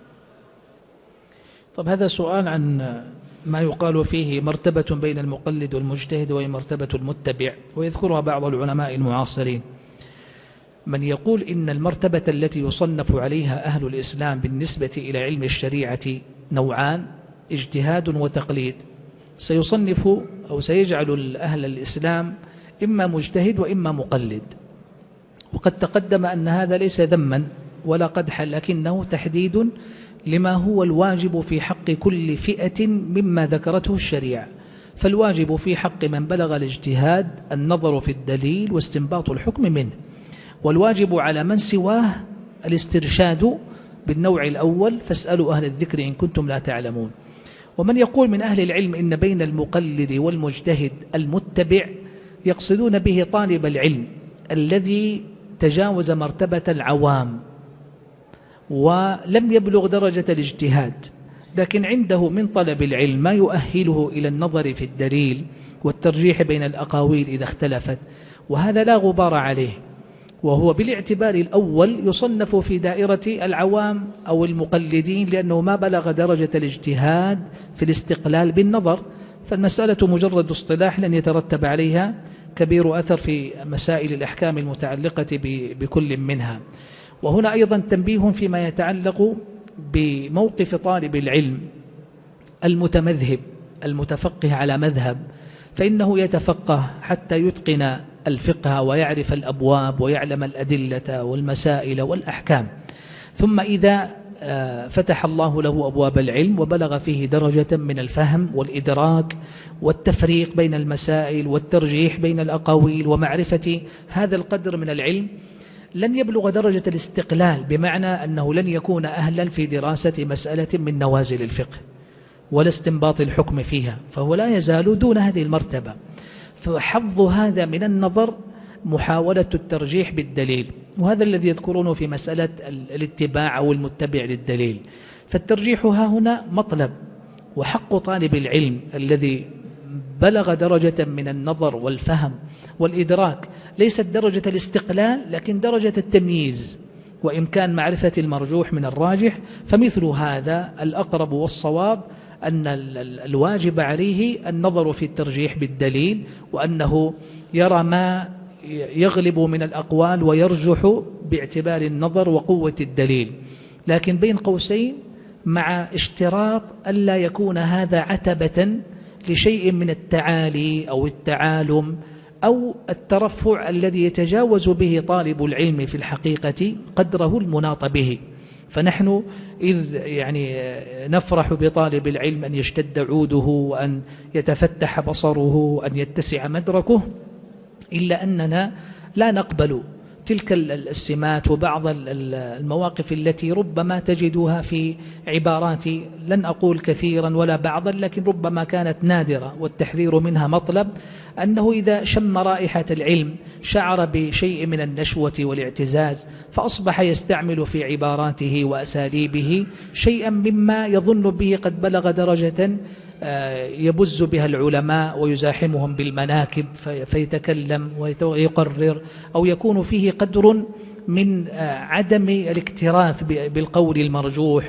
طب هذا سؤال عن ما يقال فيه مرتبة بين المقلد والمجتهد وهي مرتبة المتبع، ويذكرها بعض العلماء المعاصرين. من يقول إن المرتبة التي يصنف عليها أهل الإسلام بالنسبة إلى علم الشريعة نوعان: اجتهاد وتقليد. سيصنف أو سيجعل أهل الإسلام إما مجتهد وإما مقلد، وقد تقدم أن هذا ليس ذما ولا قدحا، لكنه تحديد لما هو الواجب في حق كل فئة مما ذكرته الشريعة. فالواجب في حق من بلغ الاجتهاد النظر في الدليل واستنباط الحكم منه، والواجب على من سواه الاسترشاد بالنوع الأول فاسألوا أهل الذكر إن كنتم لا تعلمون. ومن يقول من أهل العلم إن بين المقلد والمجتهد المتبع يقصدون به طالب العلم الذي تجاوز مرتبة العوام ولم يبلغ درجة الاجتهاد، لكن عنده من طلب العلم ما يؤهله إلى النظر في الدليل والترجيح بين الأقاويل إذا اختلفت، وهذا لا غبار عليه، وهو بالاعتبار الأول يصنف في دائرة العوام أو المقلدين لأنه ما بلغ درجة الاجتهاد في الاستقلال بالنظر، فالمسألة مجرد اصطلاح لن يترتب عليها كبير أثر في مسائل الأحكام المتعلقة بكل منها. وهنا أيضا تنبيه فيما يتعلق بموقف طالب العلم المتمذهب المتفقه على مذهب، فإنه يتفقه حتى يتقن الفقه ويعرف الأبواب ويعلم الأدلة والمسائل والأحكام، ثم إذا فتح الله له أبواب العلم وبلغ فيه درجة من الفهم والإدراك والتفريق بين المسائل والترجيح بين الأقاويل ومعرفة هذا القدر من العلم، لن يبلغ درجة الاستقلال، بمعنى أنه لن يكون أهلا في دراسة مسألة من نوازل الفقه ولا استنباط الحكم فيها، فهو لا يزال دون هذه المرتبة. فحظ هذا من النظر محاولة الترجيح بالدليل، وهذا الذي يذكرونه في مسألة الاتباع أو المتبع للدليل. فالترجيح ها هنا مطلب، وحق طالب العلم الذي بلغ درجة من النظر والفهم والإدراك ليست درجة الاستقلال لكن درجة التمييز وإمكان معرفة المرجوح من الراجح، فمثل هذا الأقرب والصواب أن الواجب عليه النظر في الترجيح بالدليل، وأنه يرى ما يغلب من الأقوال ويرجح باعتبار النظر وقوة الدليل، لكن بين قوسين مع اشتراط ألا يكون هذا عتبة لشيء من التعالي أو التعالم أو الترفع الذي يتجاوز به طالب العلم في الحقيقة قدره المناط به. فنحن إذ يعني نفرح بطالب العلم أن يشتد عوده وأن يتفتح بصره وأن يتسع مدركه، إلا أننا لا نقبل تلك السمات وبعض المواقف التي ربما تجدها في عبارات لن أقول كثيرا ولا بعضا لكن ربما كانت نادرة، والتحذير منها مطلب، أنه إذا شم رائحة العلم شعر بشيء من النشوة والاعتزاز فأصبح يستعمل في عباراته وأساليبه شيئا مما يظن به قد بلغ درجة يبز بها العلماء ويزاحمهم بالمناكب فيتكلم ويقرر، أو يكون فيه قدر من عدم الاكتراث بالقول المرجوح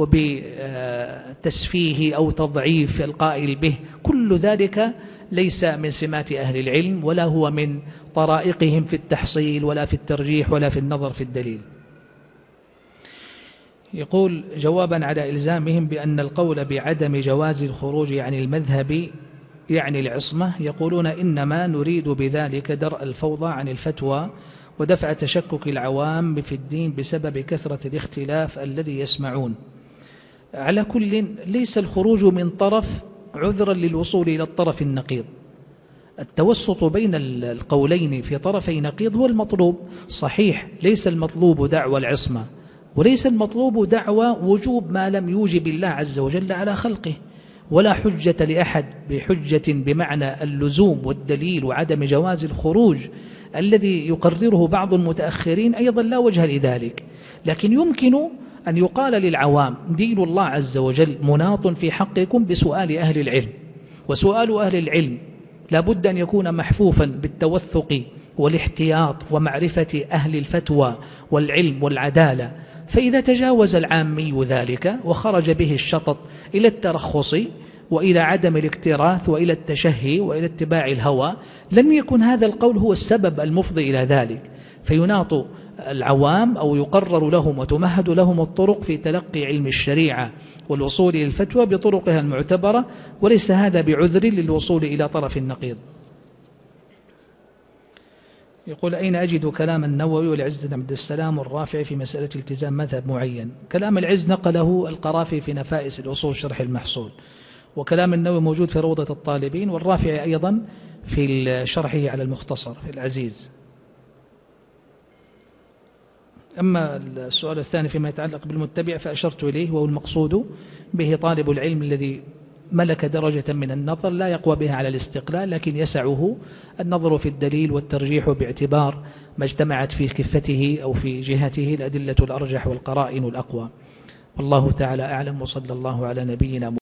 وبتسفيه أو تضعيف القائل به. كل ذلك ليس من سمات أهل العلم ولا هو من طرائقهم في التحصيل ولا في الترجيح ولا في النظر في الدليل. يقول جوابا على إلزامهم بأن القول بعدم جواز الخروج عن المذهب يعني العصمة، يقولون إنما نريد بذلك درء الفوضى عن الفتوى ودفع تشكك العوام في الدين بسبب كثرة الاختلاف الذي يسمعون. على كل ليس الخروج من طرف عذرا للوصول إلى الطرف النقيض، التوسط بين القولين في طرفي نقيض هو المطلوب. صحيح ليس المطلوب دعوى العصمة وليس المطلوب دعوى وجوب ما لم يوجب الله عز وجل على خلقه، ولا حجة لأحد بحجة بمعنى اللزوم والدليل وعدم جواز الخروج الذي يقرره بعض المتأخرين أيضا لا وجه لذلك. لكن يمكن أن يقال للعوام دين الله عز وجل مناط في حقكم بسؤال أهل العلم، وسؤال أهل العلم لابد أن يكون محفوفا بالتوثق والاحتياط ومعرفة أهل الفتوى والعلم والعدالة. فإذا تجاوز العامي ذلك وخرج به الشطط إلى الترخص وإلى عدم الاكتراث وإلى التشهي وإلى اتباع الهوى، لم يكن هذا القول هو السبب المفضي إلى ذلك، فيناط العوام أو يقرر لهم وتمهد لهم الطرق في تلقي علم الشريعة والوصول إلى الفتوى بطرقها المعتبرة، وليس هذا بعذر للوصول إلى طرف النقيض. يقول أين أجد كلام النووي والعز بن عبد السلام والرافعي في مسألة التزام مذهب معين؟ كلام العز نقله القرافي في نفائس الأصول شرح المحصول، وكلام النووي موجود في روضة الطالبين، والرافعي أيضا في شرحه على المختصر في العزيز. أما السؤال الثاني فيما يتعلق بالمتبع فأشرت إليه، وهو المقصود به طالب العلم الذي ملك درجة من النظر لا يقوى بها على الاستقلال، لكن يسعه النظر في الدليل والترجيح باعتبار ما اجتمعت في كفته أو في جهته الأدلة الأرجح والقرائن الأقوى. والله تعالى أعلم، وصلى الله على نبينا محمد.